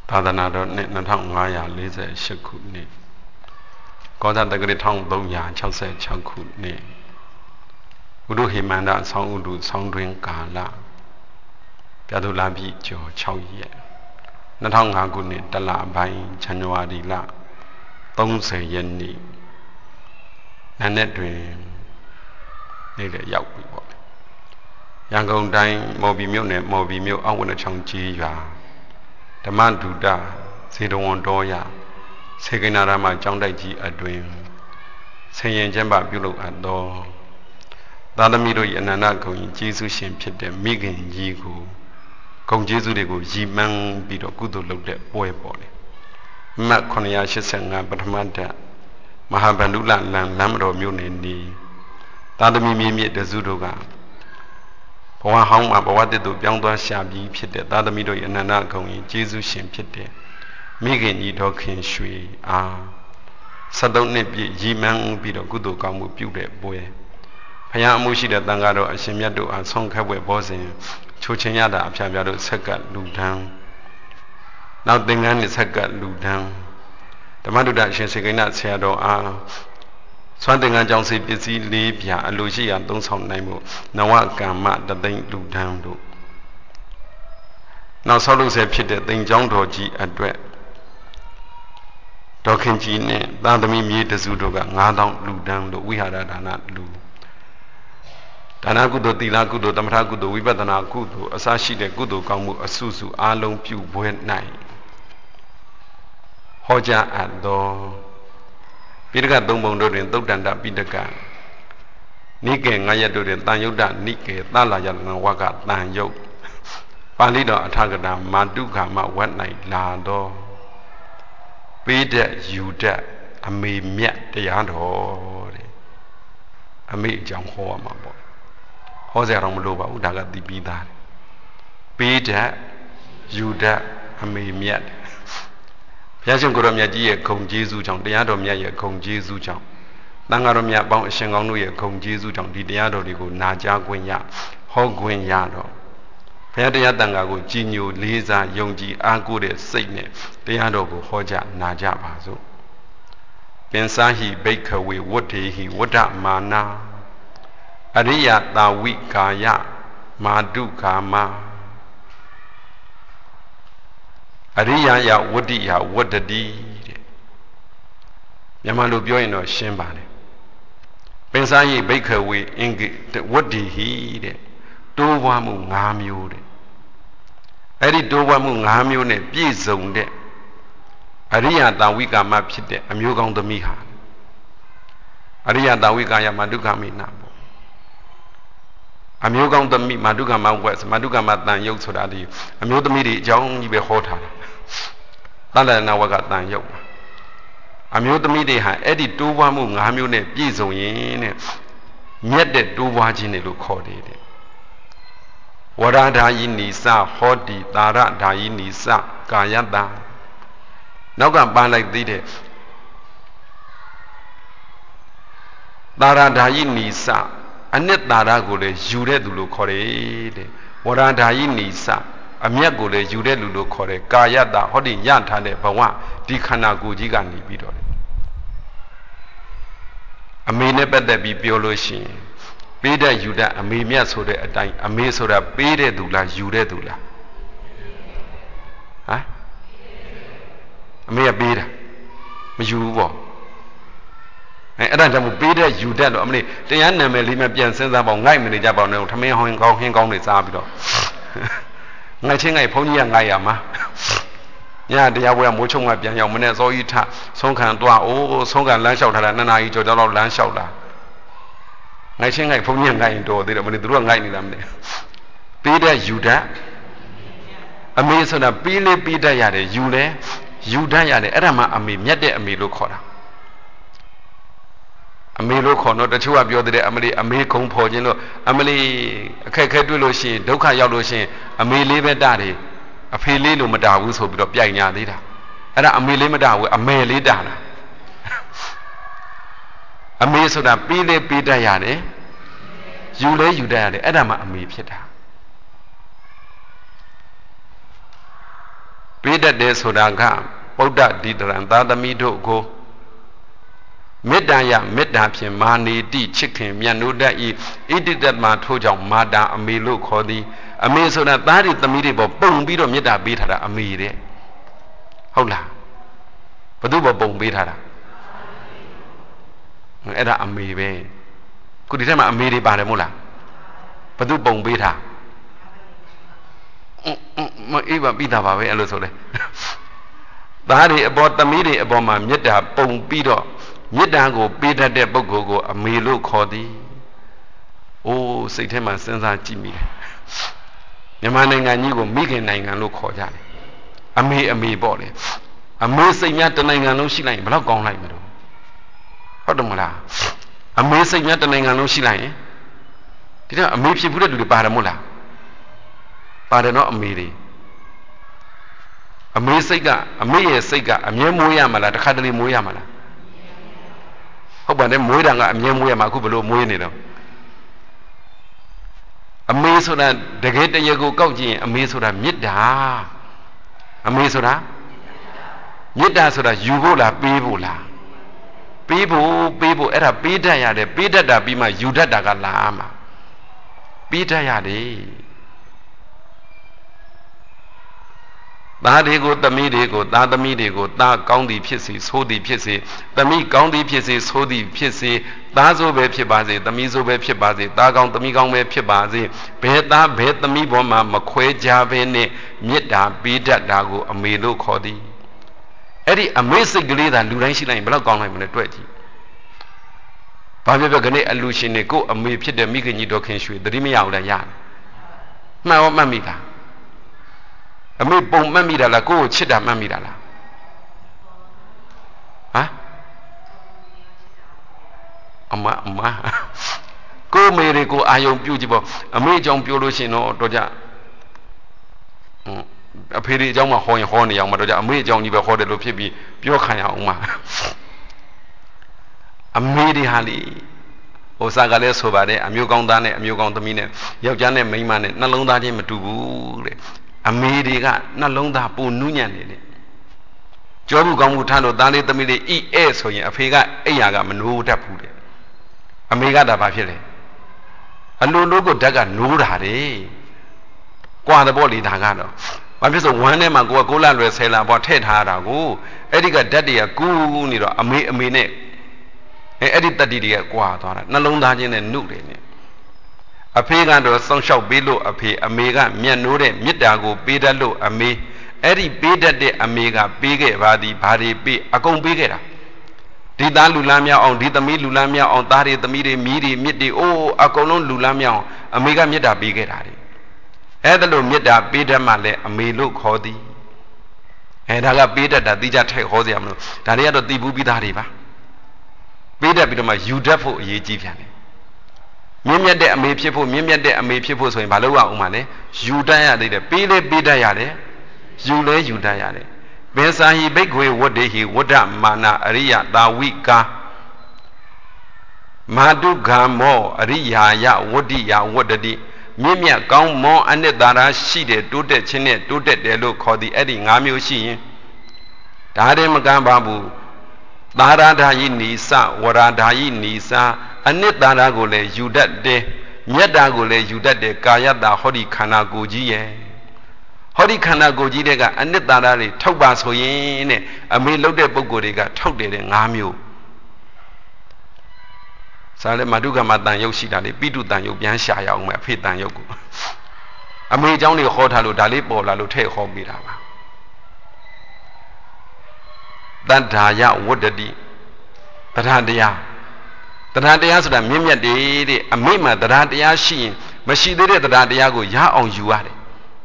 သာသနာတော်နှစ်2548ခုနှစ်ကောဇာတက္ကရာ1366ခုနှစ်ဥဒုဟိမန္တဆောင်းဥဒုဆောင်းတွင်ကာလပြသုလာပြီကျော်6ရက်2005ခုနှစ်တလပိုင်းဇန်နဝါရီလ30ရက်နေ့နန်းနဲ့တွင်နေ့လည်းရောက်ပြီပေါ့ရန်ကုန်တိုင်းမော်ဘီမြို့နယ်မော်ဘီမြို့အောက်ဝနချောင်းကြီးရွာဓမ္မဒုဒဇေတဝန်တော်ရစေကိနာရမကျောင်းတိုက်ကြီးအတွင်ဆင်ရင်ကျမ်းပပြုလုပ်အပ်သောသာသမီတို့၏အနန္တဂုဏ်ကျေးဇူးရှင်ဖြစ်တဲ့မိခင်ကြီးကိုဂုဏ်ကျေးဇူးတွေကိုရည်မှန်းပြီးတော့ကုသိုလ်လုပ်တဲ့ပွဲပေါ်လေမတ်985ပထမဓာတ်မဟာဗန္ဓုလလမ်းမတော်မြို့နယ်နေသာသမီမြေမြင့်တစုတို့ကဘဝဟောင်းမှာဘဝတည်သူပြောင်းသွားရှာပြီးဖြစ်တဲ့သာသမီတို့၏အနန္တဂုဏ်၏ကျေးဇူးရှင်ဖြစ်တဲ့မိခင်ကြီးတော်ခင်ရွှေအား73နှစ်ပြည့်ရည်မှန်းပြီးတော့ကုသိုလ်ကောင်းမှုပြုတဲ့ပွဲဘုရားအမှုရှိတဲ့တန်ဃာတော်အရှင်မြတ်တို့အားဆုံးခက်ဝဲဘောဇဉ်ချိုချင်ရတာအဖျားပြတို့ဆက်ကလူထမ်းနောက်သင်္ကန်းနဲ့ဆက်ကလူထမ်းဓမ္မဒုဒအရှင်စေကိဏဆရာတော်အားစွမ်းသင်္ကန်းကြောင့်စေပစ္စည်း၄ပြာအလိုရှိရာသုံးဆောင်နိုင်မှုနဝကမ္မတသိမ့်လူထမ်းတို့နောက်ဆောက်လုပ်ဆဲဖြစ်တဲ့သိမ်ကျောင်းတော်ကြီးအတွက်ဒေါခင်ကြီးနဲ့သာသမီမြေတစုတို့က9000လူတန်းလို့ဝိဟာရဒါနလူဒါနကုသိုလ်သီလကုသိုလ်သမထကုသိုလ်ဝိပဿနာကုသိုလ်အစရှိတဲ့ကုသိုလ်ကောင်းမှုအစုစုအားလုံးပြုပွဲ၌ဟောကြားအပ်သောပိဋကသုံးပုံတို့တွင်သုတ်တန္တပိဋကနိကေ9ရက်တို့တွင်တန်ယုတ်တနိကေသလာယလဝကတန်ယုတ်ပါဠိတော်အထာဂတမာတုခာမဝတ်၌လာသောပေးတဲ့ယူတဲ့အမေမြတ်တရားတော်တဲ့အမေအကြောင်းဟောရမှာပေါ့ဟောစရာတော့မလိုပါဘူးဒါကသိပြီးသားပေးတဲ့ယူတဲ့အမေမြတ်ဘုရားရှင်ကိုရောမြတ်ကြီးရဲ့ဂုဏ်ကျေးဇူးကြောင့်တရားတော်မြတ်ရဲ့ဂုဏ်ကျေးဇူးကြောင့်သံဃာတော်မြတ်ပေါင်းအရှင်ကောင်းတို့ရဲ့ဂုဏ်ကျေးဇူးကြောင့်ဒီတရားတော်တွေကိုနာကြားခွင့်ရဟောခွင့်ရတော့ဘုရားတရားတန်ခါကိုကြည်ညိုလေးစားယုံကြည်အားကိုးတဲ့စိတ်နဲ့တရားတော်ကိုဟောကြားနာကြပါစို့ပင်စာဟိဘိက္ခဝေဝတ္ထေဟိဝတ္တမာနာအရိယတာဝိကာယမာတုကာမအရိယယဝတ္တိယဝတ္တတိတဲ့မြန်မာလိုပြောရင်တော့ရှင်းပါတယ်ပင်စာဟိဘိက္ခဝေအင်္ဂိဝတ္တိဟိတဲ့တိုးပွားမှု5မျိုးတဲ့အဲ့ဒီတိုးပွားမှု5မျိုးနဲ့ပြည့်စုံတဲ့အရိယတာဝိကာမဖြစ်တဲ့အမျိုးကောင်းသမီးဟာအရိယတာဝိကာယမာတုခမိနာပေါ့အမျိုးကောင်းသမီးမာတုခမဝက်မာတုခမတန်ယုတ်ဆိုတာဒီအမျိုးသမီးတွေအကြောင်းကြီးပဲဟောထားတယ်တလနာဝကတန်ယုတ်အမျိုးသမီးတွေဟာအဲ့ဒီတိုးပွားမှု5မျိုးနဲ့ပြည့်စုံရင်တဲ့မြတ်တဲ့တိုးပွားခြင်းတွေလို့ခေါ်တယ်တဲ့ဝရဓာယိနိစဟောတိတာရဓာယိနိစကာယတ္တနောက်ကပန်းလိုက်သေးတဲ့တာရဓာယိနိစအနှစ်တာရကိုလည်းယူတဲ့သူလို့ခေါ်တယ်တဲ့ဝရဓာယိနိစအမျက်ကိုလည်းယူတဲ့လူလို့ခေါ်တယ်ကာယတ္တဟောတိရထားတဲ့ဘဝဒီခန္ဓာကိုယ်ကြီးကနေပြီးတော့အမေနဲ့ပတ်သက်ပြီးပြောလို့ရှိရင်ပေးတဲ့ယူတဲ့အမေမြတ်ဆိုတဲ့အတိုင်းအမေဆိုတာပေးတဲ့သူလားယူတဲ့သူလားဟမ်အမေကပေးတာမယူဘူးပေါ့အဲ့ဒါကြောင့်ပေးတဲ့ယူတဲ့လို့အမလေးတရားနာမည်လေးမှပြန်စဉ်းစားပေါ့ငိုက်မနေကြပါနဲ့ထမင်းဟင်းကောင်းဟင်းကောင်းတွေစားပြီးတော့ငိုက်ချင်းငိုက်ဘုန်းကြီးကငိုက်ရမှာညတရားပွဲမိုးချုံကပြန်ရောက်မနေ့စောကြီးထဆုံးခံသွားအိုးဆုံးခံလမ်းလျှောက်ထားတာ2နာရီကျော်တော့လမ်းလျှောက်လာငိုက်ချင်းငိုက်ဘုန်းကြီးငိုက်ရင်တော်သေးတယ်မနေ့သူတို့ကငိုက်နေတာမနေ့ပေးတဲ့ယူတဲ့အမေဆိုတာပေးလေးပေးတတ်ရတယ်ယူလဲယူတတ်ရတယ်အဲ့ဒါမှအမေမြတ်တဲ့အမေလို့ခေါ်တာအမေလို့ခေါ်တော့တချို့ကပြောတဲ့အမလေးအမေခုံဖော်ခြင်းလို့အမလေးအခက်ခဲတွေ့လို့ရှိရင်ဒုက္ခရောက်လို့ရှိရင်အမေလေးပဲတတယ်အဖေလေးလို့မတာဘူးဆိုပြီးတော့ပြိုင်ညာသေးတာအဲ့ဒါအမေလေးမတာဘူးအမေလေးတာတာအမေဆိုတာပေးလေးပေးတတ်ရတယ်ယူလဲယူတတ်ရတယ်အဲ့ဒါမှအမေဖြစ်တာပေးတတ်တယ်ဆိုတာကဗုဒ္ဓဒီတရံသာသမီတို့ကိုမေတ္တာယမေတ္တာဖြင့်မာနေတိချစ်ခင်မြတ်နိုးတတ်၏ဣတိတ္တမထိုးကြောင့်မာတာအမေလို့ခေါ်သည်အမေဆိုတာသားတွေသမီးတွေပေါ်ပုံပြီးတော့မေတ္တာပေးထားတာအမေတဲ့ဟုတ်လားဘသူပေါ်ပုံပေးထားတာအဲ့ဒါအမေပဲခုဒီထဲမှာအမေတွေပါတယ်မို့လားဘသူပုံပေးထားမအေးပါပြီးတာပါပဲအဲ့လိုဆိုလေသားတွေအပေါ်သမီးတွေအပေါ်မှာမေတ္တာပုံပြီးတော့မေတ္တာကိုပေးတတ်တဲ့ပုဂ္ဂိုလ်ကိုအမေလို့ခေါ်သည်။အိုးစိတ်ထဲမှာစဉ်းစားကြည့်မိတယ်။မြန်မာနိုင်ငံကြီးကိုမိခင်နိုင်ငံလို့ခေါ်ကြတယ်။အမေပေါ့လေ။အမေစိတ်များတနိုင်ငံလုံးရှိလိုက်ရင်ဘယ်တော့ကောင်းလိုက်မလို့ဟုတ်တယ်မလား။အမေစိတ်များတနိုင်ငံလုံးရှိလိုက်ရင်ဒီတော့အမေဖြစ်ဘူးတဲ့လူတွေပါတယ်မို့လား။ပါတယ်နော်အမေတွေအမေစိတ်ကအမေရဲ့စိတ်ကအမြဲမွေးရမှာလားတစ်ခါတလေမွေးရမှာလားဟုတ်ပါတယ်မွေးတာကအမြဲမွေးရမှာအခုဘလို့မွေးနေတော့အမေဆိုတာတကယ်တရကိုကောက်ကြည့်ရင်အမေဆိုတာမေတ္တာအမေဆိုတာမေတ္တာဆိုတာယူဖို့လားပေးဖို့လားပေးဖို့အဲ့ဒါပေးတတ်ရတယ်ပေးတတ်တာပြီးမှယူတတ်တာကလာမှာပေးတတ်ရတယ်သားတွေကိုသမီးတွေကိုသားသမီးတွေကိုသားကောင်းသည်ဖြစ်စေဆိုးသည်ဖြစ်စေသမီးကောင်းသည်ဖြစ်စေဆိုးသည်ဖြစ်စေသားဆိုးပဲဖြစ်ပါစေသမီးဆိုးပဲဖြစ်ပါစေသားကောင်းသမီးကောင်းပဲဖြစ်ပါစေဘယ်သားဘယ်သမီးပေါ်မှာမခွဲခြားဘဲနဲ့မေတ္တာပေးတတ်တာကိုအမေလို့ခေါ်သည်အဲ့ဒီအမေစိတ်ကလေးသာလူတိုင်းရှိလိုက်ရင်ဘယ်တော့ကောင်းနိုင်မလဲတွေ့ကြည့်ဘာဖြစ်ဖြစ်ခနဲ့အလူရှင်တွေကိုအမေဖြစ်တဲ့မိခင်ကြီးတော်ခင်ရွှေသတိမရဘူးလားရတယ်မှန်ရောမှတ်မိလားအမေပုံမှတ်မိတာလားကိုယ့်ကိုချစ်တာမှတ်မိတာလားဟမ်အမကိုယ်မေတွေကိုအာယုံပြုကြည့်ပေါ့အမေအကြောင်းပြောလို့ရှိရင်တော့ကြအဖေတွေအကြောင်းမှဟောရင်ဟောနေအောင်မတော့ကြအမေအကြောင်းကြီးပဲဟောတယ်လို့ဖြစ်ပြီးပြောခံရအောင်မှာအမေတွေဟာလေဟိုစာကလည်းဆိုပါတယ်အမျိုးကောင်းသားနဲ့အမျိုးကောင်းသမီးနဲ့ယောက်ျားနဲ့မိန်းမနဲ့နှလုံးသားချင်းမတူဘူးတဲ့အမေတွေကနှလုံးသားပိုနူးညံ့နေတယ်ကြောဘူးကောင်းမှုထားလို့သားလေးသမီးလေးဤအဲ့ဆိုရင်အဖေကအိယာကမနိုးတတ်ဘူးတဲ့အမေကဒါဘာဖြစ်လဲအလိုလိုကိုဓာတ်ကနိုးတာတဲ့ကွာတဲ့ပေါ့လေဒါကတော့ဘာဖြစ်ဆိုဝမ်းထဲမှာကိုက6လလွယ်10လပေါ့ထည့်ထားတာကိုအဲ့ဒီကဓာတ်တွေကကူးနေတော့အမေနဲ့အဲ့ဒီတတ္တိတွေကကွာသွားတာနှလုံးသားချင်းနဲ့နုတယ်နဲ့အဖေကတော့စောင့်ရှောက်ပေးလို့အမေကမျက်နိုးတဲ့မေတ္တာကိုပေးတတ်လို့အမေအဲ့ဒီပေးတတ်တဲ့အမေကပေးခဲ့ပါသည်ဘာတွေပေးအကုန်ပေးခဲ့တာဒီသားလူလားမြောက်အောင်ဒီသမီးလူလားမြောက်အောင်သားတွေသမီးတွေမိတွေမြစ်တွေအိုးအကုန်လုံးလူလားမြောက်အောင်အမေကမေတ္တာပေးခဲ့တာလေအဲ့ဒါလို့မေတ္တာပေးတတ်မှလည်းအမေလို့ခေါ်သည်အဲ့ဒါကပေးတတ်တာတိကျထည့်ဟောစရာမလိုဒါတွေကတော့သိဘူးပြီးသားတွေပါပေးတတ်ပြီးတော့မှယူတတ်ဖို့အရေးကြီးပြန်တယ်မြင့်မြတ်တဲ့အမေဖြစ်ဖို့မြင့်မြတ်တဲ့အမေဖြစ်ဖို့ဆိုရင်ဘာလို့ရအောင်မလဲယူတတ်ရသေးတယ်ပေးလေပေးတတ်ရတယ်ယူလဲယူတတ်ရတယ်ဘေသာဟိဘိက္ခွေဝတ္တေဟိဝတ္တမာနအရိယတာဝိကာမာတုဂံမောအရိယာယဝတ္တိယဝတ္တတိမြင့်မြတ်ကောင်းမွန်အနှစ်သာရရှိတယ်တိုးတက်ခြင်းနဲ့တိုးတက်တယ်လို့ခေါ်သည်အဲ့ဒီ၅မျိုးရှိရင်ဒါတည်းမကမ်းပါဘူးသာရဓာယိနိစဝရဓာယိနိစအနှစ်သာရကိုလည်းယူတတ်တယ်မြတ်တာကိုလည်းယူတတ်တယ်ကာယတ္တဟောဒီခန္ဓာကိုယ်ကြီးရဲ့ဟောဒီခန္ဓာကိုယ်ကြီးတွေကအနှစ်သာရတွေထုတ်ပါဆိုရင်တဲ့အမေလှုပ်တဲ့ပုံကိုယ်တွေကထုတ်တယ်တဲ့၅မျိုးစားလေမာတုကမတန်ရုပ်ရှိတာလေပိတုတန်ရုပ်ပြန်ရှာရအောင်မယ်အဖေတန်ရုပ်ကိုအမေเจ้าတွေဟောထားလို့ဒါလေးပေါ်လာလို့ထည့်ဟောမိတာပါတတ္ထာယဝတ္တတိတရားတရားဆိုတာမြင့်မြတ်တယ်တဲ့အမိမှာတရားရှိရင်မရှိသေးတဲ့တရားကိုရအောင်ယူရတယ်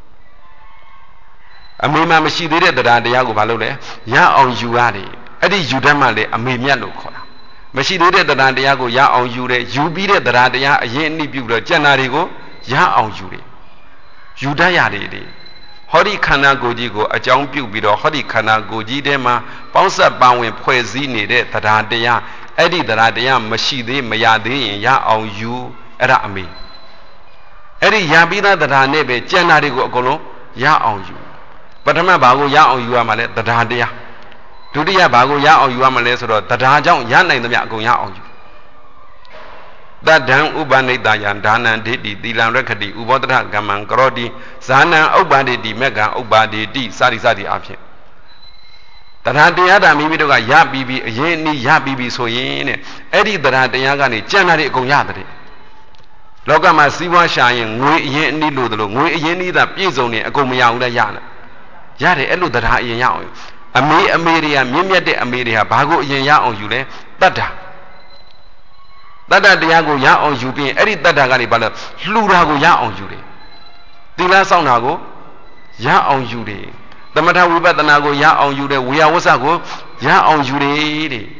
အမေမှာမရှိသေးတဲ့တရားကိုဘာလုပ်လဲရအောင်ယူရတယ်အဲ့ဒီယူတတ်မှလည်းအမေမြတ်လို့ခေါ်တာမရှိသေးတဲ့တရားကိုရအောင်ယူတယ်ယူပြီးတဲ့တရားအရင်အနည်းပြုတော့ကျန်တာတွေကိုရအောင်ယူတယ်ယူတတ်ရတယ်လေဟောဒီခန္ဓာကိုယ်ကြီးကိုအကြောင်းပြုပြီးတော့ဟောဒီခန္ဓာကိုယ်ကြီးထဲမှာပေါင်းစပ်ပါဝင်ဖွဲ့စည်းနေတဲ့တရားအဲ့ဒီတရားမရှိသေးမရသေးရင်ရအောင်ယူအဲ့ဒါအမေအဲ့ဒီရပြီးသားတရားနဲ့ပဲကျန်တာတွေကိုအကုန်လုံးရအောင်ယူဘ Patama Bago Ya or you are Malay, the Dadia. Dudia Bago Ya or you are Malay, or the Dajan, Yan and the Yagoya on you. That damn Ubani Dayan, Dana, Didi, Dilan Rekadi, Ubodra, Gaman, Grodi, Sana, Obadi, di Mega, Obadi, di Sadi Sadi Api. That had the other maybe to a ya bibi, yeni ya bibi so yen, Eddie that had the Yagani, Janari Goyadri. Logama Siwa Shayin, we yeni ludlo, we yeni that Pizoni, a Gomia Yana. Yare Elu that I yaw. A me Ameria, Mimia de Ameria, Bago ya on you, Dada. Dada Diago ya on you being Eddie Dada Galibala, Lurago ya on you. Dila Saunago, ya on you. The matter we better now go ya on you there, we are was ago, ya on you there.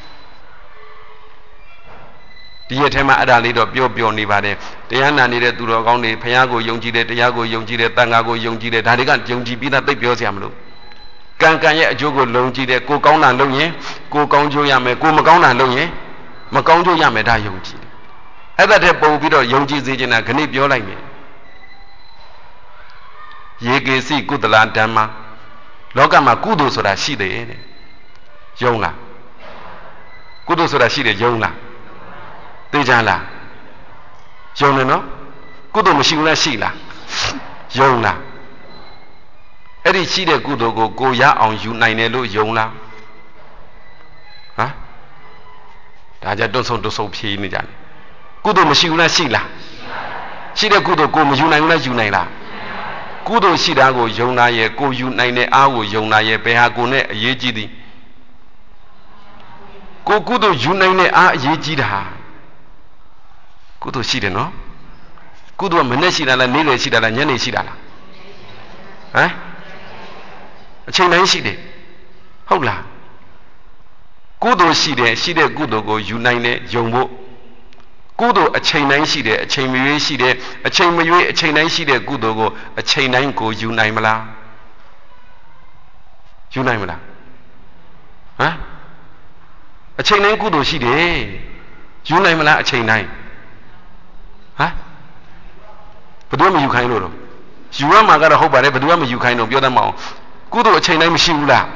The Tema Adalid of Bio Nivade, the Anna needed to log on the Payago Yongi, the Yago Yongi, the Tangago Yongi, the Tadigan Yongi, Bina de Biosiamlo. Kankaya Jogo Longi, the Kokona Lonye, Kokonjo Yame, Kumakona Lonye, Makonjo Yame da Yongi. Other temple video Yongi Zijina, Canibio like me. Ye can see good land Dama. Logama Kudo so that she the Yonga. Kudo so that she the Yonga. Dejala. Yonga no? Kudo Mashina Shila. Yonga. Eddie Chide Kudo go ya on you Ninelo Yonga. Huh? Daja don't so to so pay in the Jan. Kudo Mashina Shila. Chide Kudo go Mujuna Junela. Kudo Shidago Yona ye go you nine hour Yona ye Behagone Yejidi. Go Kudo Junine a Yejida. Kudo Shida no? Kudo Maneshida la Nile Shida la Yane Shida. Eh? A chain nine Shide. Hola. Kudo Shide Kudo go Unine Yombo. Kudo a chain nine Shide, a chain Mue Shide, a chain Mue, a chain nine Shide Kudo go, a chain nine go Unaimala. Unaimala. Huh? A chain nine Kudo Shide. Unaimala a chain nine. Huh? But when you kind of you are my God, I hope I ever do you kind of the other mouth. Kudo a chain name Shula.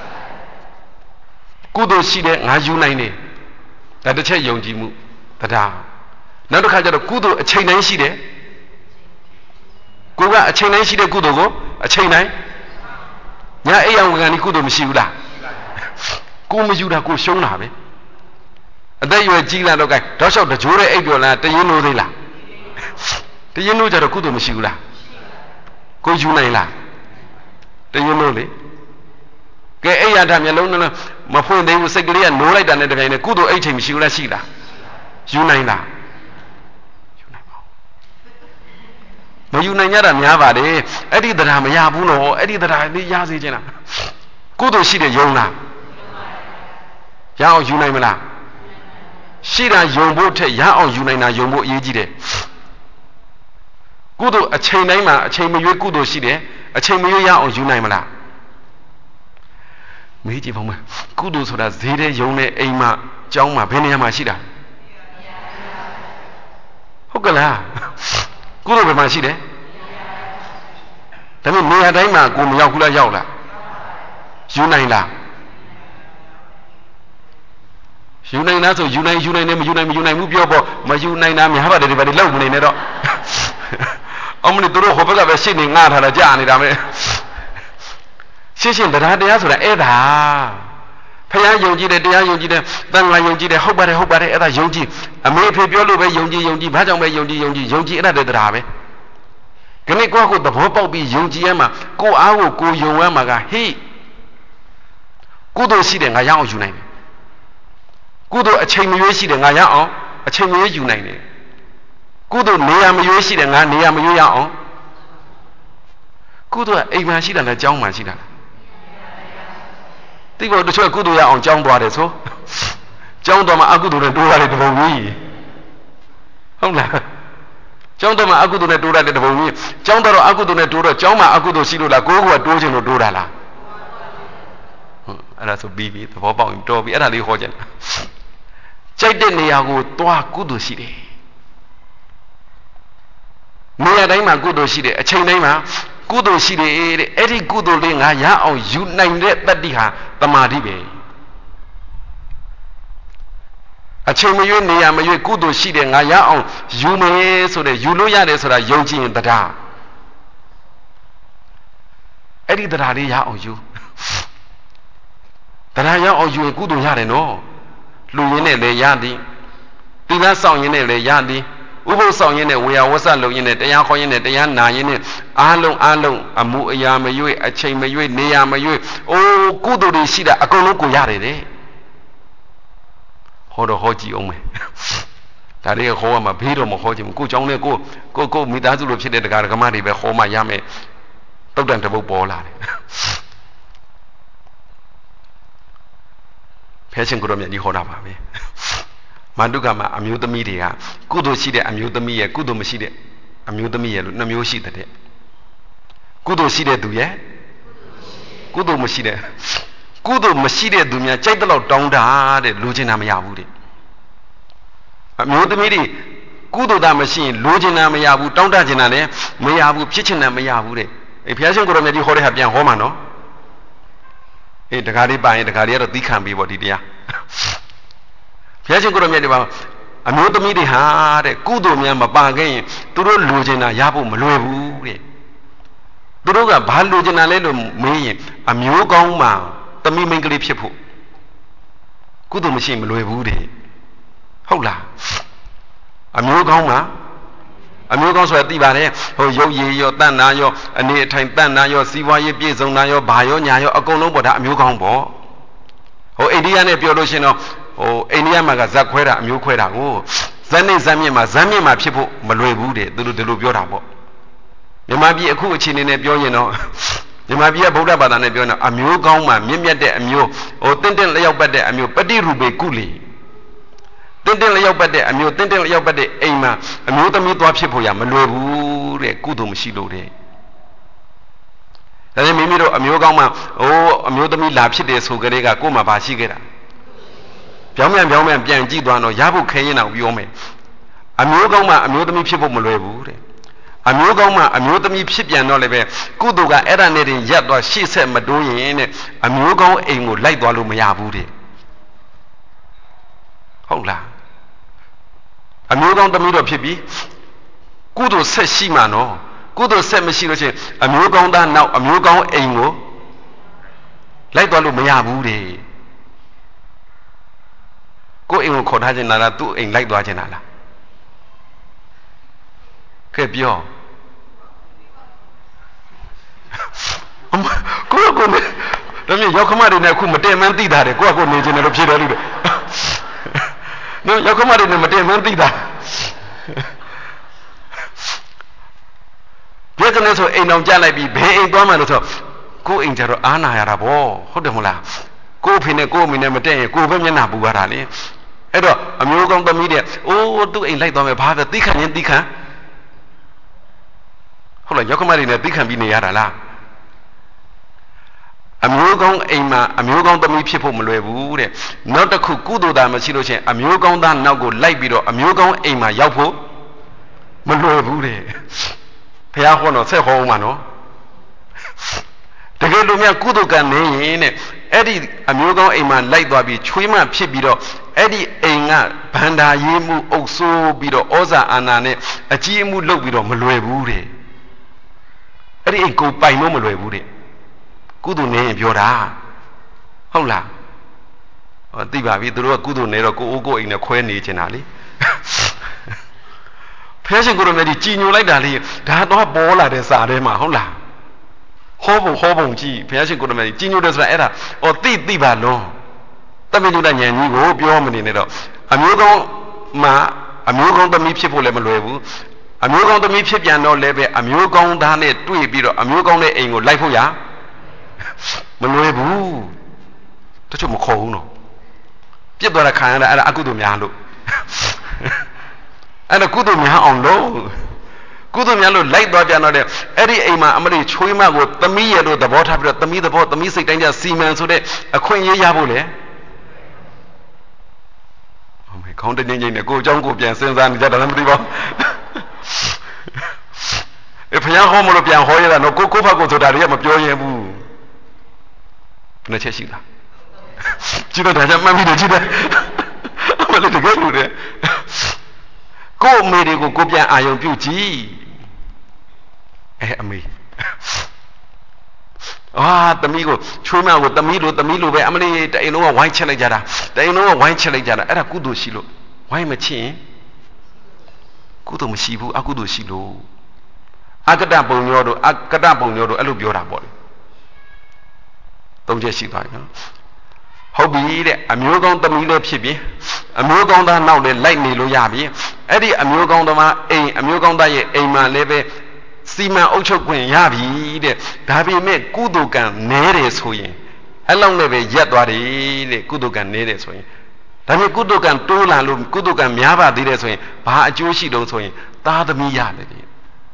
Kudo Shide, Najunine. That the chain young Jimu. Tada. Now the kind of Kudo a chain nine Shide. Kuga a chain nine Shide Kudo go, a chain nine. Ya a young Kudo Mishula. Kumajuda go Shonabe. And then you are Gila Logai. Toss out the Jura Abiola, the Yunodilla. The Yunu Kudo Mishula. Go Junaila. The Yunoli. Get a time alone. My phone they will say, no right than the Kudo 18 Mishula Shila. Junaila. No, you Nayara Miavade, Eddie the Ramayabuno, Eddie the Yazijana. Kudo Shida Yona. Yao Junaimala. Shida Yombo te Yao Junaina Yombo Yejide. Kudo a chain name, a chain me Kudo Shide, a chain me Yao Junaimala. Meiji from Kudo so that Zede Yone Ema Jama Benyama Shida. Hokala Kudo Mashide. That means Mia Daima Gum Yakula Yaula. Junaila. Unite so unite move your boat, my unite me have everybody love me. Only the rope of a sitting out of a Johnny Dame. Sitting that I had the answer Eda. Paya Yogi, the Yogi, then my Yogi, the hope about it, Eda Yogi. A may pay your way Yogi, Bajam Yogi, and the Drabe. Can I go with the hope be Yogi Emma? Go out, go Yoamaga, he. Kudo sitting a young unite. Kudo a chain Mushi and Ayao, a chain Unite. Kudo Niam Yushi and Niam Yao. Kudo a machine and a John machine. They go to show Kudo on John Brothers, so John Doma Agudu and do that for me. Hola. John Doma Agudu and do that for me. John Doro Agudu and Dura, Joma Agudu Sidula, go at Dojan or Durala. And that's a baby, the Bob in Toby, and a little Hojan. Chaideneago toa Kudo City. Mea Daima Kudo City, a chain name, ကုသိုလ်ရှိတယ်တဲ့အဲ့ဒီကုသိုလ်လေးငါရအောင်ယူနိုင်တဲ့တတ္တိဟာတမာတိပဲအချိန်မရွေးနေရာမရွေးကုသိုလ်ရှိတယ်ငါရအောင်ယူမယ်ဆိုတဲ့ယူလို့ရတယ်ဆိုတာယုံကြည်ရင်တရားအဲ့ဒီတရားလေးရအောင်ယူတရားရအောင်ယူရင်ကုသိုလ်ရတယ်နော်လူရင်းနဲ့လည်းရသည်တိလဆောင်ရင်းနဲ့လည်းရသည်ဥပုသ်ဆောင်ရင်းနဲ့ဝေယဝဆလုပ်ရင်းနဲ့တရားခေါ်ရင်းနဲ့တရားနာရင်းနဲ့အားလုံးအမှုအရာမရွေးအချိန်မရွေးနေရာမရွေးအိုးကုသိုလ်တွေရှိတာအကုန်လုံးကိုရတယ်တဲ့ဟောတော့ဟောကြည့်အောင်မယ်ဒါတွေကဟောရမှာဘေးတော့မဟောချင်ဘူးကိုเจ้าနဲ့ကိုမိသားစုလိုဖြစ်တဲ့တရားဓမ္မတွေပဲဟောမှရမယ်တုတ်တန်တပုတ်ပေါ်လာတယ်ဖဲရှင်ကိုရောမြတ်ကြီးဟောတာပါပဲမန္တုကမှာအမျိုးသမီးတွေကကုသိုလ်ရှိတဲ့အမျိုးသမီးရဲ့ကုသိုလ်မရှိတဲ့အမျိုးသမီးရဲ့လို့နှမျိုးရှိတဲ့ကုသိုလ်ရှိတဲ့သူရဲ့ကုသိုလ်မရှိတဲ့သူများကြိုက်တဲ့လောက်တောင်းတာတဲ့လိုချင်တာမရဘူးတဲ့အမျိုးသမီးတွေကုသိုလ်တာမရှိရင်လိုချင်တာမရဘူးတောင်းတချင်တာလည်းမရဘူးဖြစ်ချင်တာမရဘူးတဲ့ဘုရားရှင်ကိုရောမြတ်ကြီးဟောတဲ့ဟာပြန်ဟောမှာနော်တခါလေးပါရင်တခါလေးကတော့သီးခံပြီးပေါ့ဒီတရားဘုရားရှင်ကိုရောမြတ်ကြီးကအမျိုးသမီးတွေဟာတဲ့ကုသိုလ်များမပါခဲ့ရင်သူတို့လိုချင်တာရဖို့မလွယ်ဘူးတဲ့သူတို့ကဘာလိုချင်တာလဲလို့မေးရင်အမျိုးကောင်းမှသမီးမိန်းကလေးဖြစ်ဖို့ကုသိုလ်မရှိမလွယ်ဘူးတဲ့ဟုတ်လားအမျိုးကောင်းမှအမျိုးကောင်းဆိုတာသိပါတယ်ဟိုရုပ်ရည်ရောတဏ္ဍာရောအနေအထိုင်တဏ္ဍာရောစီးပွားရေးပြည့်စုံတာရောဘာရောညာရောအကုန်လုံးပေါ့ဒါအမျိုးကောင်းပေါ့ဟိုအိန္ဒိယနဲ့ပြောလို့ရှင်တော့ဟိုအိန္ဒိယမှာကဇက်ခွဲတာအမျိုးခွဲတာကိုဇက်နဲ့ဇက်မြင့်မှာဖြစ်ဖို့မလွယ်ဘူးတဲ့သူတို့ဒီလိုပြောတာပေါ့မြန်မာပြည်အခုအခြေအနေနဲ့ပြောရင်တော့မြန်မာပြည်ကဗုဒ္ဓဘာသာနဲ့ပြောရင်အမျိုးကောင်းမှမြင့်မြတ်တဲ့အမျိုးဟိုတင့်လျောက်ပတ်တဲ့အမျိုးပฏิရူပေကုလီတင့်လျောက်ပတ်တဲ့အမျိုးတင့်လျောက်ပတ်တဲ့အိမ်မှာအမျိုးသမီးသွားဖြစ်ဖို့ရမလွယ်ဘူးတဲ့ကုသိုလ်မရှိလို့တဲ့ဒါနဲ့မိမိတို့အမျိုးကောင်းမှဟိုအမျိုးသမီးလာဖြစ်တယ်ဆိုကြတဲ့ကကိုယ်မှာဘာရှိခဲ့တာပြောင်းပြန်ပြန်ကြည့်သွားတော့ရဖို့ခဲရင်အောင်ပြောမယ်အမျိုးကောင်းမှအမျိုးသမီးဖြစ်ဖို့မလွယ်ဘူးတဲ့အမျိုးကောင်းမှအမျိုးသမီးဖြစ်ပြန်တော့လည်းပဲကုသိုလ်ကအဲ့ဒါနဲ့တင်ရပ်သွားရှေ့ဆက်မတိုးရင်တဲ့အမျိုးကောင်းအိမ်ကိုလိုက်သွားလို့မရဘူးတဲ့ဟုတ်လားအမျိုးကောင်းသမီးတော့ဖြစ်ပြီကုသိုလ်ဆက်ရှိမှနော်ကုသိုလ်ဆက်မရှိလို့ရှိရင်အမျိုးကောင်းသားနောက်အမျိုးကောင်းအိမ်ကိုလိုက်သွားလို့မရဘူးတဲ့ကိုယ်အိမ်ကိုခေါ်ထားခြင်းလားသူ့အိမ်လိုက်သွားခြင်းလားကဲပြောကိုယ့်ကိုယ်နဲ့ဒါမျိုးရောက်ခမတွေနဲ့အခုမတည့်မှန်းသိတာတယ်ကိုယ့်ကိုယ်နေခြင်းလည်းဖြစ်တယ်လို့နော်ရောက်ခမတွေနဲ့မတည့်မှန်းသိတာပြောကြတယ်ဆိုအိမ်အောင်ကြားလိုက်ပြီးဘယ်အိမ်သွားမှလို့ဆိုကိုယ်အိမ်ကြတော့အားနာရတာဗောဟုတ်တယ်မဟုတ်လားကိုယ်ဖေနဲ့ကိုယ်အမိနဲ့မတည့်ရင်ကိုယ်ပဲမျက်နှာပူရတာလေအဲ့တော့အမျိုးကောင်းသမီးတဲ့အိုးသူ့အိမ်လိုက်သွားမယ်ဘာပဲသိခံရင်သိခံဟုတ်လားရောက်ခမတွေနဲ့သိခံပြီးနေရတာလားအမျိုးကောင်းအိမ်မှာအမျိုးကောင်းသမီးဖြစ်ဖို့မလွယ်ဘူးတဲ့နောက်တစ်ခုကုသိုလ်သားမရှိလို့ချင်းအမျိုးကောင်းသားနောက်ကိုလိုက်ပြီးတော့အမျိုးကောင်းအိမ်မှာရောက်ဖို့မလွယ်ဘူးတဲ့ဘုရားဟောတော့ဆက်ဟောအောင်ပါနော်တကယ်လို့များကုသိုလ်ကံနေရင်တဲ့အဲ့ဒီအမျိုးကောင်းအိမ်မှာလိုက်သွားပြီးချွေးမဖြစ်ပြီးတော့အဲ့ဒီအိမ်ကဗန္ဒာရေးမှုအုပ်ဆိုးပြီးတော့ဩဇာအာဏာနဲ့အကြီးအမှုလုပ်ပြီးတော့မလွယ်ဘူးတဲ့အဲ့ဒီအိမ်ကိုပိုင်လို့မလွယ်ဘူးတဲ့ကုသိုလ်နေရင်ပြောတာဟုတ်လားဟောသိပါပြီသူတို့ကကုသိုလ်နေတော့ကိုအိုးကိုအိမ်နဲ့ခွဲနေချင်တာလေဖះရှင်ကိုရမေကြီးကြည်ညိုလိုက်တာလေဒါတော့ပေါ်လာတဲ့စာထဲမှာဟုတ်လားဟောပုံကြည့်ဘုရားရှင်ကိုရမေကြီးကြည်ညိုတယ်ဆိုတာအဲ့ဒါသိပါလုံးတမင်ညုတဉာဏ်ကြီးကိုပြောမနေနဲ့တော့အမျိုးကောင်းမှာအမျိုးကောင်းသမီးဖြစ်ဖို့လည်းမလွယ်ဘူးအမျိုးကောင်းသမီးဖြစ်ပြန်တော့လည်းပဲအမျိုးကောင်းသားနဲ့တွေ့ပြီးတော့အမျိုးကောင်းတဲ့အိမ်ကိုလိုက်ဖို့ရမလွယ်ဘူးတချို့မခေါ်ဘူးနော်ပြစ်သွားတာခံရတာအဲ့ဒါအကုသိုလ်များလို့အဲ့ဒါကုသိုလ်များအောင်လို့ကုသိုလ်များလို့လိုက်သွားပြန်တော့တဲ့အဲ့ဒီအိမ်မှာအမလေးချွေးမကိုသမီးရဲ့လို့သဘောထားပြီးတော့သမီးသဘောသမီးစိတ်တိုင်းကြစီမံဆိုတဲ့အခွင့်အရေးရဖို့လေဟုတ်မယ်ခေါင်းတင်းတင်းနဲ့ကိုအကြောင်းကိုပြန်စဉ်းစားနေကြတာလည်းမသိပါဘူးဖယားဟောမလို့ပြန်ဟောရတာနော်ကိုဖတ်ကိုဆိုတာတွေကမပြောရင်ဘူးဘယ်နှချက်ရှိလားကြည့်တော့ဒါကြမှတ်မိတယ်ကြည့်တယ်အမလေးတကယ်လို့တဲ့ကိုအမေတွေကိုကိုပြန်အာယုံပြုကြည့်အမေသမီးကိုချွေးမကိုသမီးလိုပဲအမလေးတအိမ်လုံးကဝိုင်းချက်လိုက်ကြတာအဲ့ဒါကုသိုလ်ရှိလို့ဝိုင်းမချင်ကုသိုလ်မရှိဘူးအကုသိုလ်ရှိလို့အကတပုံညောတို့အဲ့လိုပြောတာပေါ့လေသုံးချက်ရှိသွားပြီနော်ဟုတ်ပြီတဲ့အမျိုးကောင်းသမီးလည်းဖြစ်ပြီအမျိုးကောင်းသားနောက်လည်းလိုက်နေလို့ရပြီအဲ့ဒီအမျိုးကောင်းသမားအမျိုးကောင်းသားရဲ့အိမ်မှာလည်းပဲစီမံအုပ်ချုပ်ခွင့်ရပြီတဲ့ဒါပေမဲ့ကုသိုလ်ကံနည်းတယ်ဆိုရင်အဲ့လောက်နဲ့ပဲရက်သွားတယ်တဲ့ကုသိုလ်ကံနည်းတယ်ဆိုရင်ဒါပေမဲ့ကုသိုလ်ကံတိုးလာလို့ကုသိုလ်ကံများပါသေးတယ်ဆိုရင်ဘာအကျိုးရှိတော့ဆိုရင်သားသမီးရတယ်တဲ့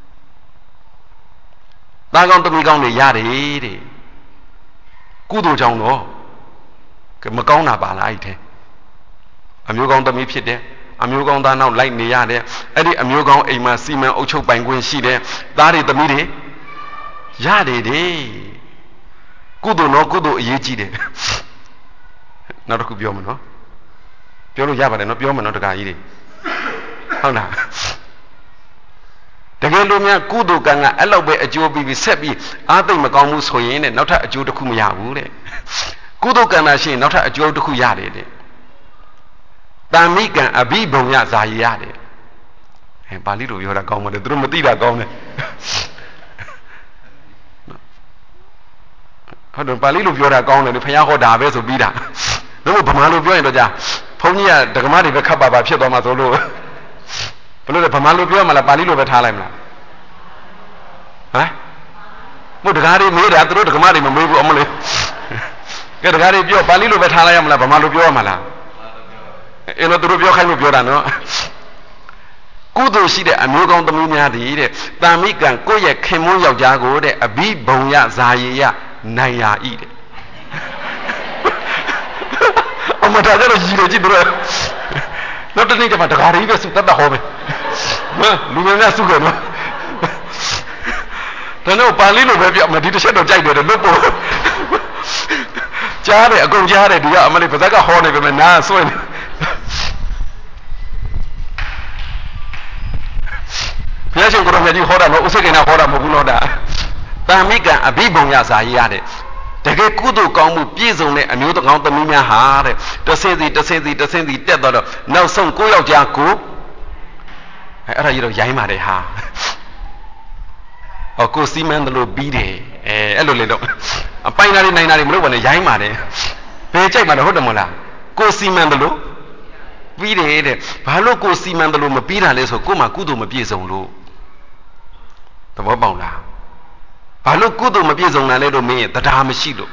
သားကောင်းသမီးကောင်းတွေရတယ်တဲ့ကုသိုလ်ကြောင့်တော့မကောင်းတာပါလားအဲ့ထဲအမျိုးကောင်းသမီးဖြစ်တယ်အမျိုးကောင်းသားနောက်လိုက်နေရတယ်အဲ့ဒီအမျိုးကောင်းအိမ်မှာစီမံအုပ်ချုပ်ပိုင်ခွင့်ရှိတယ်သားတွေသမီးတွေရတယ်တဲ့ကုသိုလ်အရေးကြီးတယ်နောက်တစ်ခုပြောမယ်နော်ပြောလို့ရပါတယ်နော်ပြောမယ်နော်တခါကြီးတွေဟုတ်လားတကယ်လို့များကုသိုလ်ကံကအဲ့လောက်ပဲအကျိုးပြီးဆက်ပြီးအားသိမ့်မကောင်းဘူးဆိုရင်တဲ့နောက်ထပ်အကျိုးတစ်ခုမရဘူးတဲ့ကုသိုလ်ကံသာရှိရင်နောက်ထပ်အကျိုးတစ်ခုရတယ်တဲ့တန်မိကံအဘိဘုံရဇာယရတယ်ပါဠိလိုပြောတာကောင်းပါတယ်သူတို့မသိတာကောင်းတယ်ဟုတ်တယ်ပါဠိလိုပြောတာကောင်းတယ်ဘုရားဟောတာပဲဆိုပြီးတာတို့ဗမာလိုပြောရင်တော့ကြာဘုန်းကြီးကဒကမတွေပဲခပ်ပါဖြစ်သွားမှာဆိုလို့ဘယ်လိုလဲဗမာလိုပြောမှလားပါဠိလိုပဲထားလိုက်မလားဟမ်မို့ဒကာတွေမေးတာသူတို့ဒကမတွေမမေးဘူးအမလေးကဲဒကာတွေပြောပါဠိလိုပဲထားလိုက်ရမလားဗမာလိုပြောရမှာလားအဲ့လိုသူတို့ပြောခိုင်းလို့ပြောတာနော်ကုသိုလ်ရှိတဲ့အမျိုးကောင်းသမီးများသည်တဲ့တာမိကံကိုယ့်ရဲ့ခင်မွန်းယောက်ျားကိုတဲ့အဘိဘုံရဇာယေယနိုင်ရာဤတဲ့အမတားကြတော့ကြီးတယ်ကြည့်တော့နောက်တစ်နေ့ကျမှဒကာရီပဲစုတတ်ဟောမယ်လူငယ်များစုကြနော်ဒါတော့ပါဠိလိုပဲပြောမဒီတစ်ချက်တော့ကြိုက်တယ်လို့ပို့ကြားတယ်အကုန်ကြားတယ်ဒီကအမလေးပါဇက်ကဟောနေပဲနားဆွဲနေဘုရားရှင်ကိုရောင်မြတ်ကြီးဟောတာမဟုတ်ဥစ္စေကိနာဟောတာမဟုတ်ဘူးလို့တာတာမိကံအဘိဘုံရဇာယရတယ်တကယ်ကုသိုလ်ကောင်းမှုပြည့်စုံတဲ့အမျိုးကောင်းသမီးများဟာတဲ့တဆင်းစီတက်တော့နောက်ဆုံးကိုယောက်ျားကိုအဲ့ဒါကြီးတော့ရိုင်းပါတယ်ဟာကိုစီမံတယ်လို့ပြီးတယ်အဲ့လိုလေတော့အပိုင်သားတွေနိုင်တာတွေမလုပ်ပါနဲ့ရိုင်းပါတယ်ဘယ်ကြိုက်မှာတော့ဟုတ်တယ်မဟုတ်လားကိုစီမံတယ်လို့ပြီးတယ်တဲ့ဘာလို့ကိုစီမံတယ်လို့မပြီးတာလဲဆိုကိုမှကုသိုလ်မပြည့်စုံလို့သဘောပေါက်လားဘာလို့ကုသိုလ်မပြည့်စုံတာလဲလို့မင်းရဲ့တရားမရှိလို့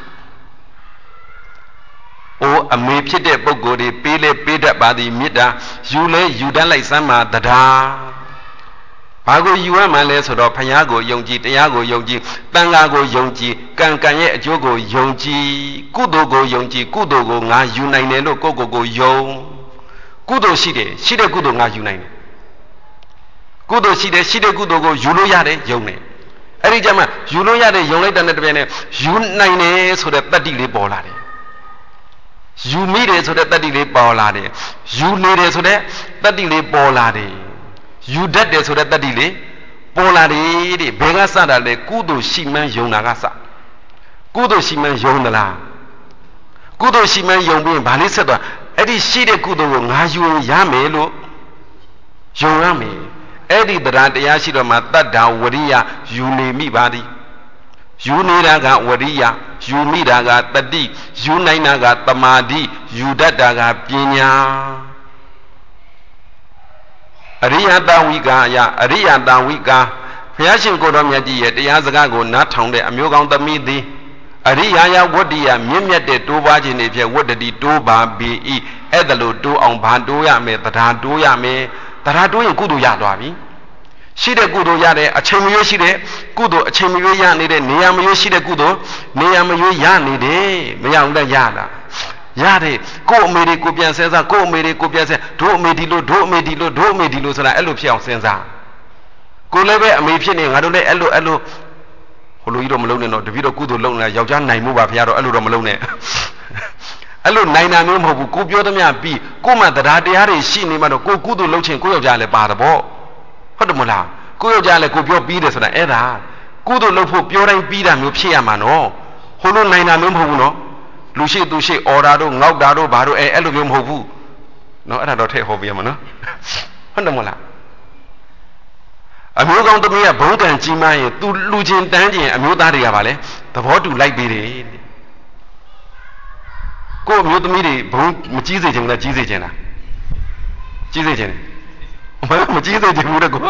အမေဖြစ်တဲ့ပုဂ္ဂိုလ်တွေပေးလဲပေးတတ်ပါသည်မေတ္တာယူလဲယူတတ်လိုက်စမ်းပါတရားဘာကိုယူရမှလဲဆိုတော့ဘုရားကိုယုံကြည်တရားကိုယုံကြည်တန်ခါကိုယုံကြည်ကံရဲ့အကျိုးကိုယုံကြည်ကုသိုလ်ကိုယုံကြည်ကုသိုလ်ကိုငါယူနိုင်တယ်လို့ကိုယုံကုသိုလ်ရှိတဲ့ကုသိုလ်ငါယူနိုင်တယ်ကုသိုလ်ရှိတဲ့ကုသိုလ်ကိုယူလို့ရတယ်ယုံတယ်အဲ့ဒီကြမှာယူလို့ရတယ်ယုံလိုက်တဲ့တပြိုင်နက်ယူနိုင်တယ်ဆိုတဲ့တတ္တိလေးပေါ်လာတယ်ယူမိတယ်ဆိုတဲ့တတ္တိလေးပေါ်လာတယ်ယူနေတယ်ဆိုတဲ့တတ္တိလေးပေါ်လာတယ်ယူတတ်တယ်ဆိုတဲ့တတ္တိလေးပေါ်လာတယ်တဲ့ဘယ်ကစတာလဲကုသိုလ်ရှိမှန်းယုံတာကစကုသိုလ်ရှိမှန်းယုံသလားကုသိုလ်ရှိမှန်းယုံပြီးဘာလေးဆက်သွားအဲ့ဒီရှိတဲ့ကုသိုလ်ကိုငါယူရမယ်လို့ယုံရမယ်အဲ့ဒီတရားရှိတော့မှတတ္တာဝရိယယူနေမိပါသည်ယူနေတာကဝရိယယူမိတာကတတိယူနိုင်တာကတမာတိယူတတ်တာကပညာအရိယတဝိကာယအရိယတဝိကာဘုရားရှင်ကိုတော်မြတ်ကြီးရဲ့တရားစကားကိုနားထောင်တဲ့အမျိုးကောင်းသမီးသည်အရိယာယဝတ္တိယမြင့်မြတ်တဲ့တိုးပွားခြင်းတွေဖြင့်ဝတ္တတိတိုးပါပေ၏အဲ့ဒါလို့တိုးအောင်ဘာတိုးရမယ်တရားတိုးရမယ်တရားတိုးရင်ကုသိုလ်ရသွားပြီရှိတဲ့ကုသိုလ်ရတဲ့အချိန်မရွေးရှိတဲ့ကုသိုလ်အချိန်မရွေးရနေတဲ့နေရာမရွေးရှိတဲ့ကုသိုလ်နေရာမရွေးရနေတယ်မရဘူးလားရတာရတယ်ကို့အမေတွေကိုပြန်စဉ်းစားကို့အမေတွေကိုပြန်စဉ်းတို့အမေဒီလို့ဆိုတာအဲ့လိုဖြစ်အောင်စဉ်းစားကိုလည်းပဲအမေဖြစ်နေငါတို့လည်းအဲ့လိုဟိုလိုကြီးတော့မလုံးနဲ့တော့တပည့်တော်ကုသိုလ်လုပ်နေတာယောက်ျားနိုင်မှုပါဖရာတော့အဲ့လိုတော့မလုံးနဲ့အဲ့လိုနိုင်တာမျိုးမဟုတ်ဘူးကိုပြောသမျှပြီးကိုမှတရားတရားတွေရှိနေမှတော့ကိုကုသိုလ်လုပ်ခြင်းကိုယောက်ျားလည်းပါတော့ဟုတ်တယ်မလားကိုယောက်ျားလည်းကိုပြောပြီးတယ်ဆိုတာအဲ့ဒါကုသိုလ်လုပ်ဖို့ပြောတိုင်းပြီးတာမျိုးဖြစ်ရမှာနော်ဟိုလိုနိုင်တာမျိုးမဟုတ်ဘူးနော်လူရှိသူရှိအော်တာတို့ငေါက်တာတို့ဘာတို့အဲ့လိုမျိုးမဟုတ်ဘူးနော်အဲ့ဒါတော့ထည့်ဟောပြရမှာနော်ဟုတ်တယ်မလားအမျိုးကောင်းသမီးကဘုံကံကြီးမှရင် तू လူချင်းတန်းချင်းအမျိုးသားတွေကပါလေသဘောတူလိုက်ပေးတယ်ကို့အမျိုးသမီးတွေဘုံမကြီးစေချင်လားကြီးစေချင်လားကြီးစေချင်တယ်မကြီးစေချင်ဘူးတဲ့ကို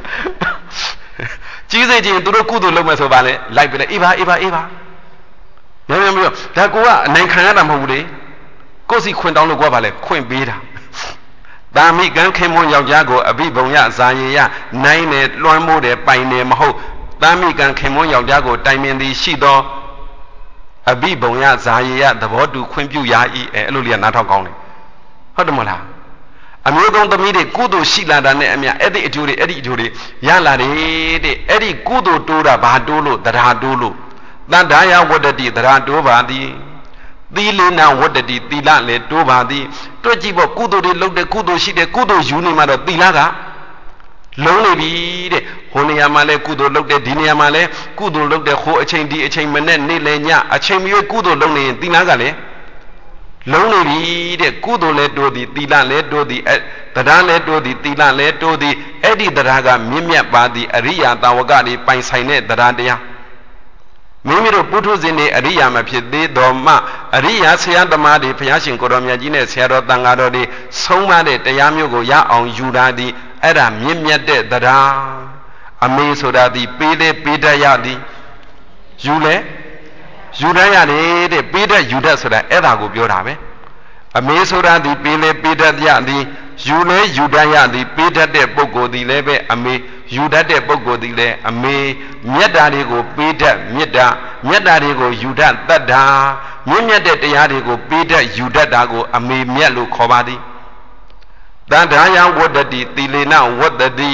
ကြီးစေချင်သူတို့ကုသိုလ်လုပ်မယ်ဆိုပါလေလိုက်ပေးလိုက်အေးပါမပြောဒါကိုကအနိုင်ခံရတာမဟုတ်ဘူးလေကိုယ်စီခွင့်တောင်းလို့ကိုကပါလေခွင့်ပေးတာတာမိကံခင်မွန်းယောက်ျားကိုအဘိဘုံရဇာယေယနိုင်တယ်လွှမ်းမိုးတယ်ပိုင်တယ်မဟုတ်တာမိကံခင်မွန်းယောက်ျားကိုတိုင်ပင်သည်ရှိသောအဘိဘုံရဇာယေယသဘောတူခွင့်ပြုရာဤအဲ့လိုလေးကနားထောင်ကောင်းတယ်ဟုတ်တယ်မလားအမျိုးကောင်းသမီးတွေကုသိုလ်ရှိလာတာနဲ့အမျှအဲ့ဒီအကျိုးတွေရလာတယ်တဲ့အဲ့ဒီကုသိုလ်တိုးတာဘာတိုးလို့တရားတိုးလို့တန်ထာယဝတ္တတိတရားတိုးပါသည်သီလနာဝတ္တတိသီလလည်းတိုးပါသည်တွက်ကြည့်ပေါ့ကုသိုလ်တွေလုပ်တဲ့ကုသိုလ်ရှိတဲ့ကုသိုလ်ယူနေမှာတော့သီလကလုံးနေပြီတဲ့ဟိုနေရာမှာလည်းကုသိုလ်လုပ်တဲ့ဒီနေရာမှာလည်းကုသိုလ်လုပ်တဲ့ဟိုအချိန်ဒီအချိန်မနဲ့နေ့လည်းညအချိန်မရွေးကုသိုလ်လုပ်နေရင်သီလကလည်းလုံးနေပြီတဲ့ကုသိုလ်လည်းတိုးသည်သီလလည်းတိုးသည်တရားလည်းတိုးသည်သီလလည်းတိုးသည်အဲ့ဒီတရားကမြင့်မြတ်ပါသည်အရိယာတာဝကတွေပိုင်ဆိုင်တဲ့တရားတရားမိမိတို့ပုထုဇဉ်တွေအရိယာမဖြစ်သေးတော်မှအရိယာဆရာသမားတွေဘုရားရှင်ကိုတော်မြတ်ကြီးနဲ့ဆရာတော်တန်ဃာတော်တွေဆုံးမတဲ့တရားမျိုးကိုရအောင်ယူတာသည်အဲ့ဒါမြင့်မြတ်တဲ့တရားအမေဆိုတာသည်ပေးလေပေးတတ်ရသည်ယူလေယူတတ်ရတယ်တဲ့ပေးတတ်ယူတတ်ဆိုတာအဲ့ဒါကိုပြောတာပဲအမေဆိုတာသည်ပေးလေပေးတတ်ရသည်ယူလေယူတတ်ရသည်ပေးတတ်တဲ့ပုဂ္ဂိုလ်သည်လည်းပဲအမေယူတတ်တဲ့ပုဂ္ဂိုလ်သည်လည်းအမေမေတ္တာတွေကိုပေးတတ်မေတ္တာတွေကိုယူတတ်တတ်တာမြင့်မြတ်တဲ့တရားတွေကိုပေးတတ်ယူတတ်တာကိုအမေမြတ်လို့ခေါ်ပါသည်တန်ထာယဝတ္တတိသီလေနဝတ္တတိ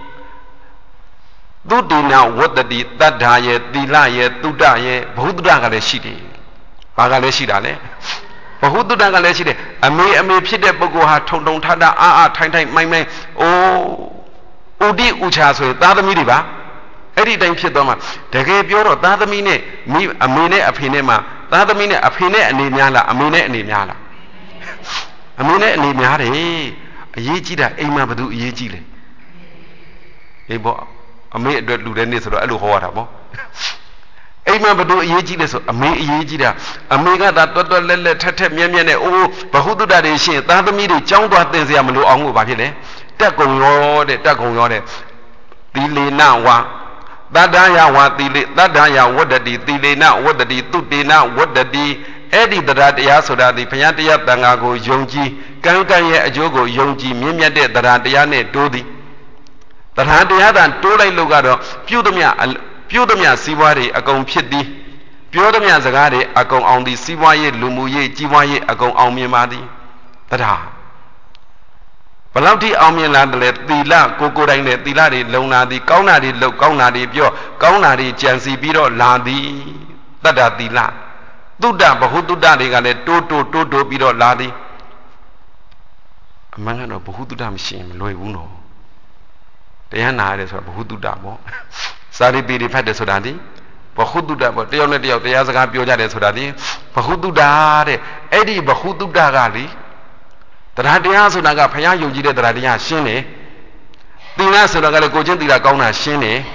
သုတိနဝတ္တတိတတ္ထာယေသီလယေသုတ္တယေဘုဒ္ဓကလည်းရှိတယ်ဘာကလည်းရှိတာလဲဘဟုတုတ္တကလည်းရှိတယ်အမေဖြစ်တဲ့ပုဂ္ဂိုလ်ဟာထုံထုံထထအားထိုင်မိုင်းအိုးဥတိဥချာဆိုရင်သားသမီးတွေပါအဲ့ဒီတိုင်းဖြစ်သွားမှာတကယ်ပြောတော့သားသမီးနဲ့အမေနဲ့အဖေနဲ့မှာသားသမီးနဲ့အဖေနဲ့အနေများလားအမေနဲ့အနေများလားအမေနဲ့အနေများတယ်အရေးကြီးတာအိမ်မှာဘယ်သူအရေးကြီးလဲအေးပေါ့အမေအတွက်လူတဲ့နေ့ဆိုတော့အဲ့လိုဟောရတာပေါ့အိမ်မှာဘယ်သူအရေးကြီးလဲဆိုအမေအရေးကြီးတာအမေကသာတွတ်လက်ထက်မြက်နဲ့အိုးဘဟုတုတ္တတွေရှိရင်သားသမီးတွေကြောင်းသွားသင်စရာမလိုအောင်လို့ဘာဖြစ်လဲတက်ကုံရောတဲ့သီလေနဝါတတ္တယဝါသီလေတတ္တယဝတ္တတိသီလေနဝတ္တတိသုတေနဝတ္တတိအဲ့ဒီတရားဆိုတာဒီဘုရားတရားတန်ခါကိုယုံကြည်ကံရဲ့အကျိုးကိုယုံကြည်မြင့်မြတ်တဲ့တရားနဲ့တိုးသည်တရားတန်တိုးလိုက်လို့ကတော့ပြုသမျှစီးပွားတွေအကုန်ဖြစ်သည်ပြောသမျှစကားတွေအကုန်အောင်သည်စီးပွားရေးလူမှုရေးကြီးပွားရေးအကုန်အောင်မြင်ပါသည်တရားဘယ်လောက်ထိအောင်မြင်လာတယ်လဲသီလကိုယ်တိုင်နဲ့သီလတွေလုံလာသည်ကောင်းတာတွေလုပ်ကောင်းတာတွေပြောကောင်းတာတွေကြံစီပြီးတော့လာသည်တတ္တသီလသုတ္တဘဟုတုတ္တတွေကလည်းတိုးပြီးတော့လာသည်အမှန်ကတော့ဘဟုတုတ္တမရှိရင်မလွယ်ဘူးနော်တရားနာရတယ်ဆိုတာဘဟုတုတ္တပေါ့စာရိပေတွေဖတ်တယ်ဆိုတာဒီဘဟုတုတ္တပေါ့တယောက်နဲ့တယောက်တရားစကားပြောကြတယ်ဆိုတာဒီဘဟုတုတ္တတဲ့အဲ့ဒီဘဟုတုတ္တကလေတရားဆိုတာကဘုရားယုံကြည်တဲ့တရားရှင်းတယ်သီလဆိုတာကလည်းကိုချင်းသီလကောင်းတာရှင်းတယ်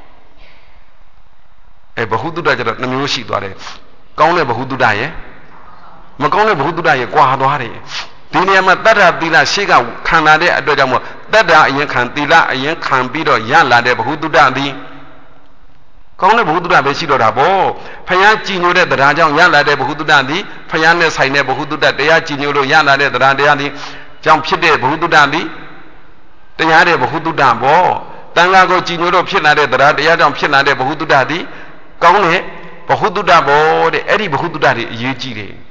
ဘဟုတုတ္တကျတော့နှမျိုးရှိသွားတယ်ကောင်းတဲ့ဘဟုတုတ္တရဲ့မကောင်းတဲ့ဘဟုတုတ္တရဲ့ကွာသွားတယ်ဒီနေရာမှာတတ္ထသီလရှေ့ကခံလာတဲ့အတွက်ကြောင့်မို့တတ္ထအရင်ခံသီလအရင်ခံပြီးတော့ရလာတဲ့ဘဟုတုတ္တသည်ကောင်းတဲ့ဘဟုတုတ္တပဲရှိတော့တာပေါ့ဖယားကြည်ညိုတဲ့တရားကြောင့်ရလာတဲ့ဘဟုတုတ္တသည်ဖယားနဲ့ဆိုင်တဲ့ဘဟုတုတ္တတရားကြည်ညိုလို့ရလာတဲ့တရားသည်ကြောင့်ဖြစ်တဲ့ဘဟုတုတ္တသည်တရားတဲ့ဘဟုတုတ္တပေါ့တန်ခါကိုကြည်ညိုလို့ဖြစ်လာတဲ့တရားကြောင့်ဖြစ်လာတဲ့ဘဟုတုတ္တသည်ကောင်းတဲ့ဘဟုတုတ္တပေါ့တဲ့အဲ့ဒီဘဟုတုတ္တတွေအရေးကြီးတယ်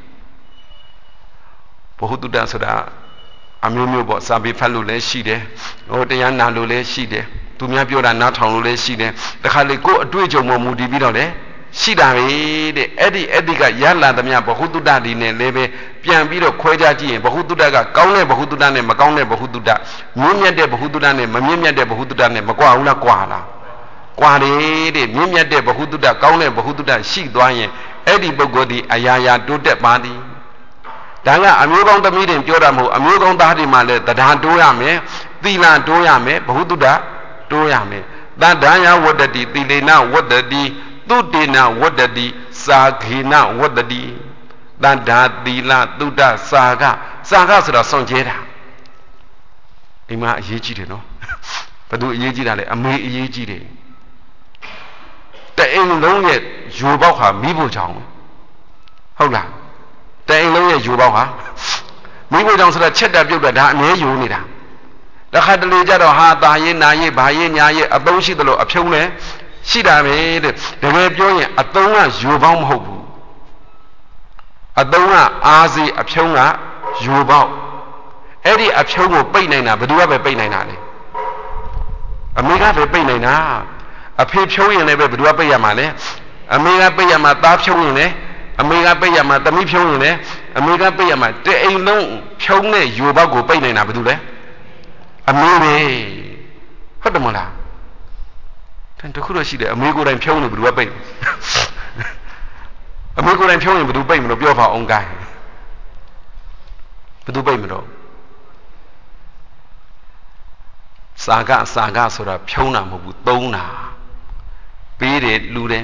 ဘဟုတုတ္တဆိုတာအမျိုးမျိုးပေါ့စာပေဖတ်လို့လည်းရှိတယ်ဟိုတရားနာလို့လည်းရှိတယ်သူများပြောတာနားထောင်လို့လည်းရှိတယ်တခါလေကိုယ်အတွေ့အကြုံပေါ်မူတည်ပြီးတော့လေရှိတာပဲတဲ့အဲ့ဒီကရလာသမျှဘဟုတုတ္တဒီနဲ့လည်းပဲပြန်ပြီးတော့ခွဲခြားကြည့်ရင်ဘဟုတုတ္တကကောင်းတဲ့ဘဟုတုတ္တနဲ့မကောင်းတဲ့ဘဟုတုတ္တမြင့်မြတ်တဲ့ဘဟုတုတ္တနဲ့မမြင့်မြတ်တဲ့ဘဟုတုတ္တနဲ့မကွာဘူးလားကွာလားကွာတယ်တဲ့မြင့်မြတ်တဲ့ဘဟုတုတ္တကောင်းတဲ့ဘဟုတုတ္တရှိသွားရင်အဲ့ဒီပုဂ္ဂိုလ်ဒီအရာရာတိုးတက်ပါသည်ဒါကအမျိုးကောင်းသမီးတွေပြောတာမဟုတ်အမျိုးကောင်းသားတွေမှလည်းတရားတိုးရမယ်သီလတိုးရမယ်ဘဟုတုတ္တတိုးရမယ်တတ္တယဝတ္တတိသီလေနဝတ္တတိသုတေနဝတ္တတိစာခေနဝတ္တတိတတ္တာသီလသုတ္တစာကဆိုတာစွန့်ကြဲတာအိမ်မှာအရေးကြီးတယ်နော်ဘယ်သူအရေးကြီးတာလဲအမေအရေးကြီးတယ်တအိမ်လုံးရဲ့ယူပေါက်ဟာမိဖို့ကြောင့်ဟုတ်လားတအိမ်လုံးရဲ့ယူပေါက်ဟာမိဖို့ကြောင့်ဆိုတာချက်တာပြုတ်တာဒါအမြဲယူနေတာတခါတလေကြတော့ဟာตาရေးနာရေးဘာရေးညာရေးအသုံးရှိတယ်လို့အဖြုံးလဲရှိတာပဲတဲ့တကယ်ပြောရင်အသုံးကယူပေါင်းမဟုတ်ဘူးအသုံးကအားစီအဖြုံးကယူပေါက်အဲ့ဒီအဖြုံးကိုပိတ်နိုင်တာဘယ်သူကပဲပိတ်နိုင်တာလဲအမေကပဲပိတ်နိုင်တာအဖေဖြုံးရင်လည်းပဲဘယ်သူကပိတ်ရမှာလဲအမေကပိတ်ရမှာသားဖြုံးရင်လည်းအမေကပိတ်ရမှာသမီးဖြုံးရင်လည်းအမေကပိတ်ရမှာတအိမ်လုံးဖြုံးတဲ့ယူပေါက်ကိုပိတ်နိုင်တာဘယ်သူလဲအမေပဲဟုတ်တယ်မလားတခုတော့ရှိတယ်အမေကိုယ်တိုင်ဖြုံးနေဘယ်သူကပိတ်အမေကိုယ်တိုင်ဖြုံးရင်ဘယ်သူပိတ်မလို့ပြောပါအောင်ကိုင်းဘယ်သူပိတ်မလို့စာကဆိုတာဖြုံးတာမဟုတ်ဘူးသုံးတာပေးတယ်လူတယ်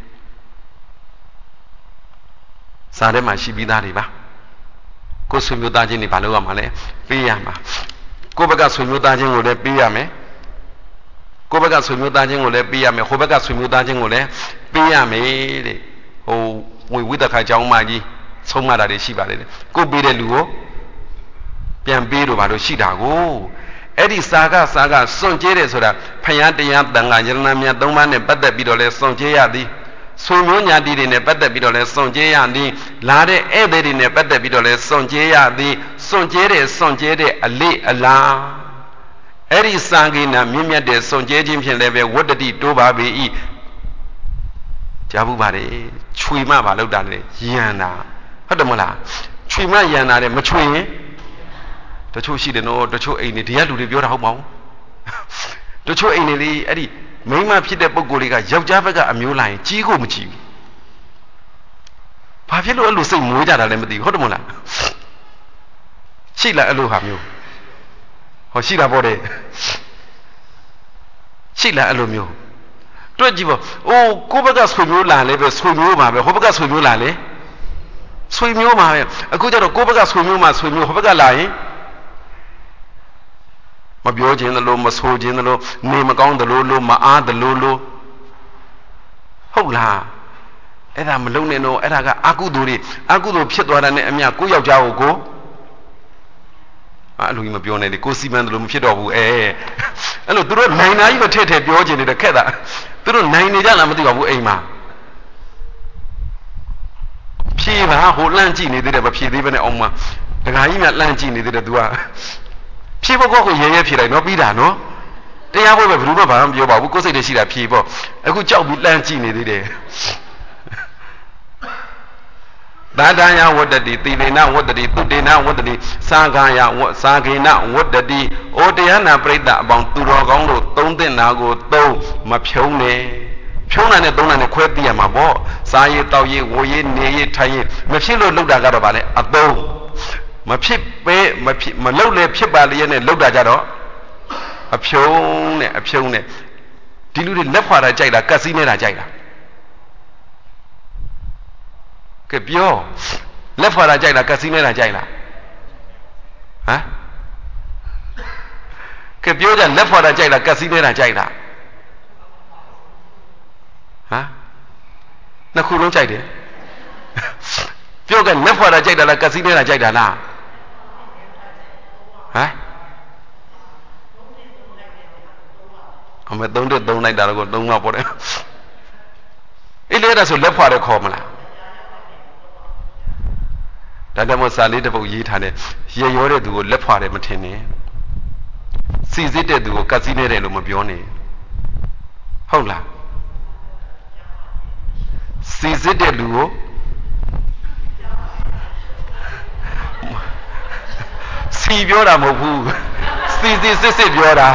စာထဲမှာရှိပြီးသားတွေပါကိုယ်ဆွေမျိုးသားချင်းတွေဘာလုပ်ရမှာလဲပေးရမှာကိုယ့်ဘက်ကဆွေမျိုးသားချင်းကိုလည်းပေးရမယ်ကိုယ့်ဘက်ကဆွေမျိုးသားချင်းကိုလည်းပေးရမယ်ဟိုဘက်ကဆွေမျိုးသားချင်းကိုလည်းပေးရမယ်တဲ့ဟိုဝိသခါကျောင်းမကြီးဆုံးမတာတွေရှိပါလေကိုယ်ပေးတဲ့လူကိုပြန်ပေးတော့ဘာလို့ရှိတာကိုအဲ့ဒီစာကစွန့်ကြဲတယ်ဆိုတာဖယားတရားတန်ခါယရဏမြတ်၃ပါးနဲ့ပတ်သက်ပြီးတော့လဲစွန့်ကြဲရသည်ဆွေမျိုးညာတိတွေနဲ့ပတ်သက်ပြီးတော့လဲစွန့်ကြဲရသည်လာတဲ့ဧည့်သည်တွေနဲ့ပတ်သက်ပြီးတော့လဲစွန့်ကြဲရသည်စွန့်ကြဲတဲ့အလေးအလားအဲ့ဒီစံကိနာမြင့်မြတ်တဲ့စွန့်ကြဲခြင်းဖြင့်လည်းပဲဝတ္တတိတိုးပါပေ၏ကြားဘူးပါတယ်ခြွေမမလောက်တာလေယံတာဟုတ်တယ်မလားခြွေမယံတာလေမခြွေရင်တချို့ရှိတယ်နော်တချို့အိမ်တွေတရားလူတွေပြောတာဟုတ်မအောင်တချို့အိမ်တွေလေအဲ့ဒီမိန်းမဖြစ်တဲ့ပုံကိုယ်လေးကယောက်ျားဘက်ကအမျိုးလာရင်ကြီးကိုမကြည့်ဘူးဘာဖြစ်လို့အဲ့လိုစိတ်မွေးကြတာလဲမသိဘူးဟုတ်တယ်မလားရှိလားအဲ့လိုဟာမျိုးဟောရှိတာပေါ့တဲ့ရှိလားအဲ့လိုမျိုးတွေ့ကြည့်ပေါ့အိုးကိုယ့်ဘက်ကဆွေမျိုးလာလဲပဲဆွေမျိုးပါပဲဟိုဘက်ကဆွေမျိုးလာလဲဆွေမျိုးပါပဲအခုကျတော့ကိုယ့်ဘက်ကဆွေမျိုးမှဆွေမျိုးဟိုဘက်ကလာရင်မပြောခြင်းသလိုမဆိုခြင်းသလိုနေမကောင်းသလိုလို့မအားသလိုလို့ဟုတ်လားအဲ့ဒါမလုံးနဲ့တော့အဲ့ဒါကအကုသိုလ်ဖြစ်သွားတာနဲ့အမျှကိုယောက်ျားကိုအဲ့လိုကြီးမပြောနဲ့လေကိုစီမံသလိုမဖြစ်တော့ဘူးအဲ့လိုသူတို့နိုင်နာကြီးပဲထည့်ပြောခြင်းနေတဲ့ခက်တာသူတို့နိုင်နေကြလားမသိပါဘူးအိမ်မှာဖြေပါဟိုလှမ်းကြည့်နေသေးတယ်မဖြေသေးဘဲနဲ့အောင်မဒကာကြီးများလှမ်းကြည့်နေသေးတယ် तू ကဖြေဖို့ကိုရဲဖြေလိုက်နော်ပြီးတာနော်တရားဖို့ပဲဘယ်သူမှဘာမှမပြောပါဘူးကိုယ်စိတ်တည်းရှိတာဖြေဖို့အခုကြောက်ပြီးလှမ်းကြည့်နေသေးတယ်တတ္တယဝတ္တတိသီလေနဝတ္တတိသုတေနဝတ္တတိစာဂာယစာဂေနဝတ္တတိဩတရားနာပရိသတ်အပေါင်းသူတော်ကောင်းတို့သုံးသင့်တာကိုသုံးမဖြုံးနဲ့ဖြုံးတာနဲ့သုံးတာနဲ့ခွဲသိရမှာပေါ့စားရည်တောက်ရည်ဝိုရည်နေရည်ထိုင်ရည်မဖြစ်လို့လုပ်တာကတော့ဗာလဲအသုံးမဖြစ်ပဲမလုပ်လဲဖြစ်ပါလေနဲ့လုပ်တာကြတော့အဖြုံးနဲ့ဒီလူတွေလက်ဖွာတာကြိုက်တာကတ်စည်းနေတာကြိုက်တာကဲပြောလက်ဖွာတာကြိုက်လားကတ်စည်းနေတာကြိုက်လားဟမ်ကဲပြောကြလက်ဖွာတာကြိုက်လားကတ်စည်းနေတာကြိုက်လားဟမ်နှစ်ခုလုံးကြိုက်တယ်ပြောကလက်ဖွာတာကြိုက်တာလားကတ်စည်းနေတာကြိုက်တာလားဟမ်အမေသုံးလိုက်တာတော့သုံးတော့ပေါ့တယ်အဲ့လေအဲ့ဒါဆိုလက်ဖွာတယ်ခေါ်မလားဒါကြောင့်မို့စာလေးတစ်ပုဒ်ရေးထားတယ်ရေရောတဲ့သူကိုလက်ဖွာတယ်မထင်နဲ့စီစစ်တဲ့သူကိုကတ်စည်းနေတယ်လို့မပြောနဲ့ဟုတ်လားစီစစ်တဲ့လူကိုစီပြောတာမဟုတ်ဘူးစီစစ်ပြောတာ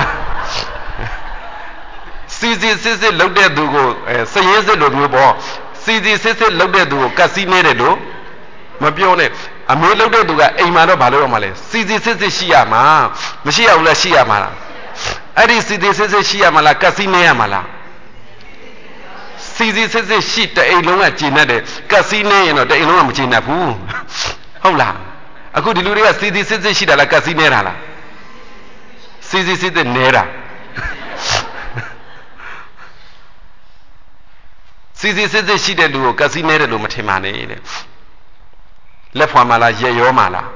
စီစစ်လုပ်တဲ့သူကိုစရင်စစ်လိုမျိုးပေါ့စီစစ်လုပ်တဲ့သူကိုကတ်စီးနေတယ်လို့မပြောနဲ့အမေလုပ်တဲ့သူကအိမ်မှာတော့ဘာလုပ်ရမှာလဲစီစစ်ရှိရမှာမရှိရဘူးလားရှိရမှာလားအဲ့ဒီစီစစ်ရှိရမှာလားကတ်စီးနေရမှာလားစီစစ်ရှိတအိမ်လုံးကကျင်တတ်တယ်ကတ်စီးနေရင်တော့တအိမ်လုံးကမကျင်တတ်ဘူးဟုတ်လားအခုဒီလူတွေကစီစစ်ရှိတာလားကတ်စီးနေတာလားစီစစ်နေတာစီစစ်ရှိတဲ့လူကိုကတ်စီးနေတယ်လို့မထင်ပါနဲ့တဲ့လက်ဖွာမှာလားရက်ရောမှာလား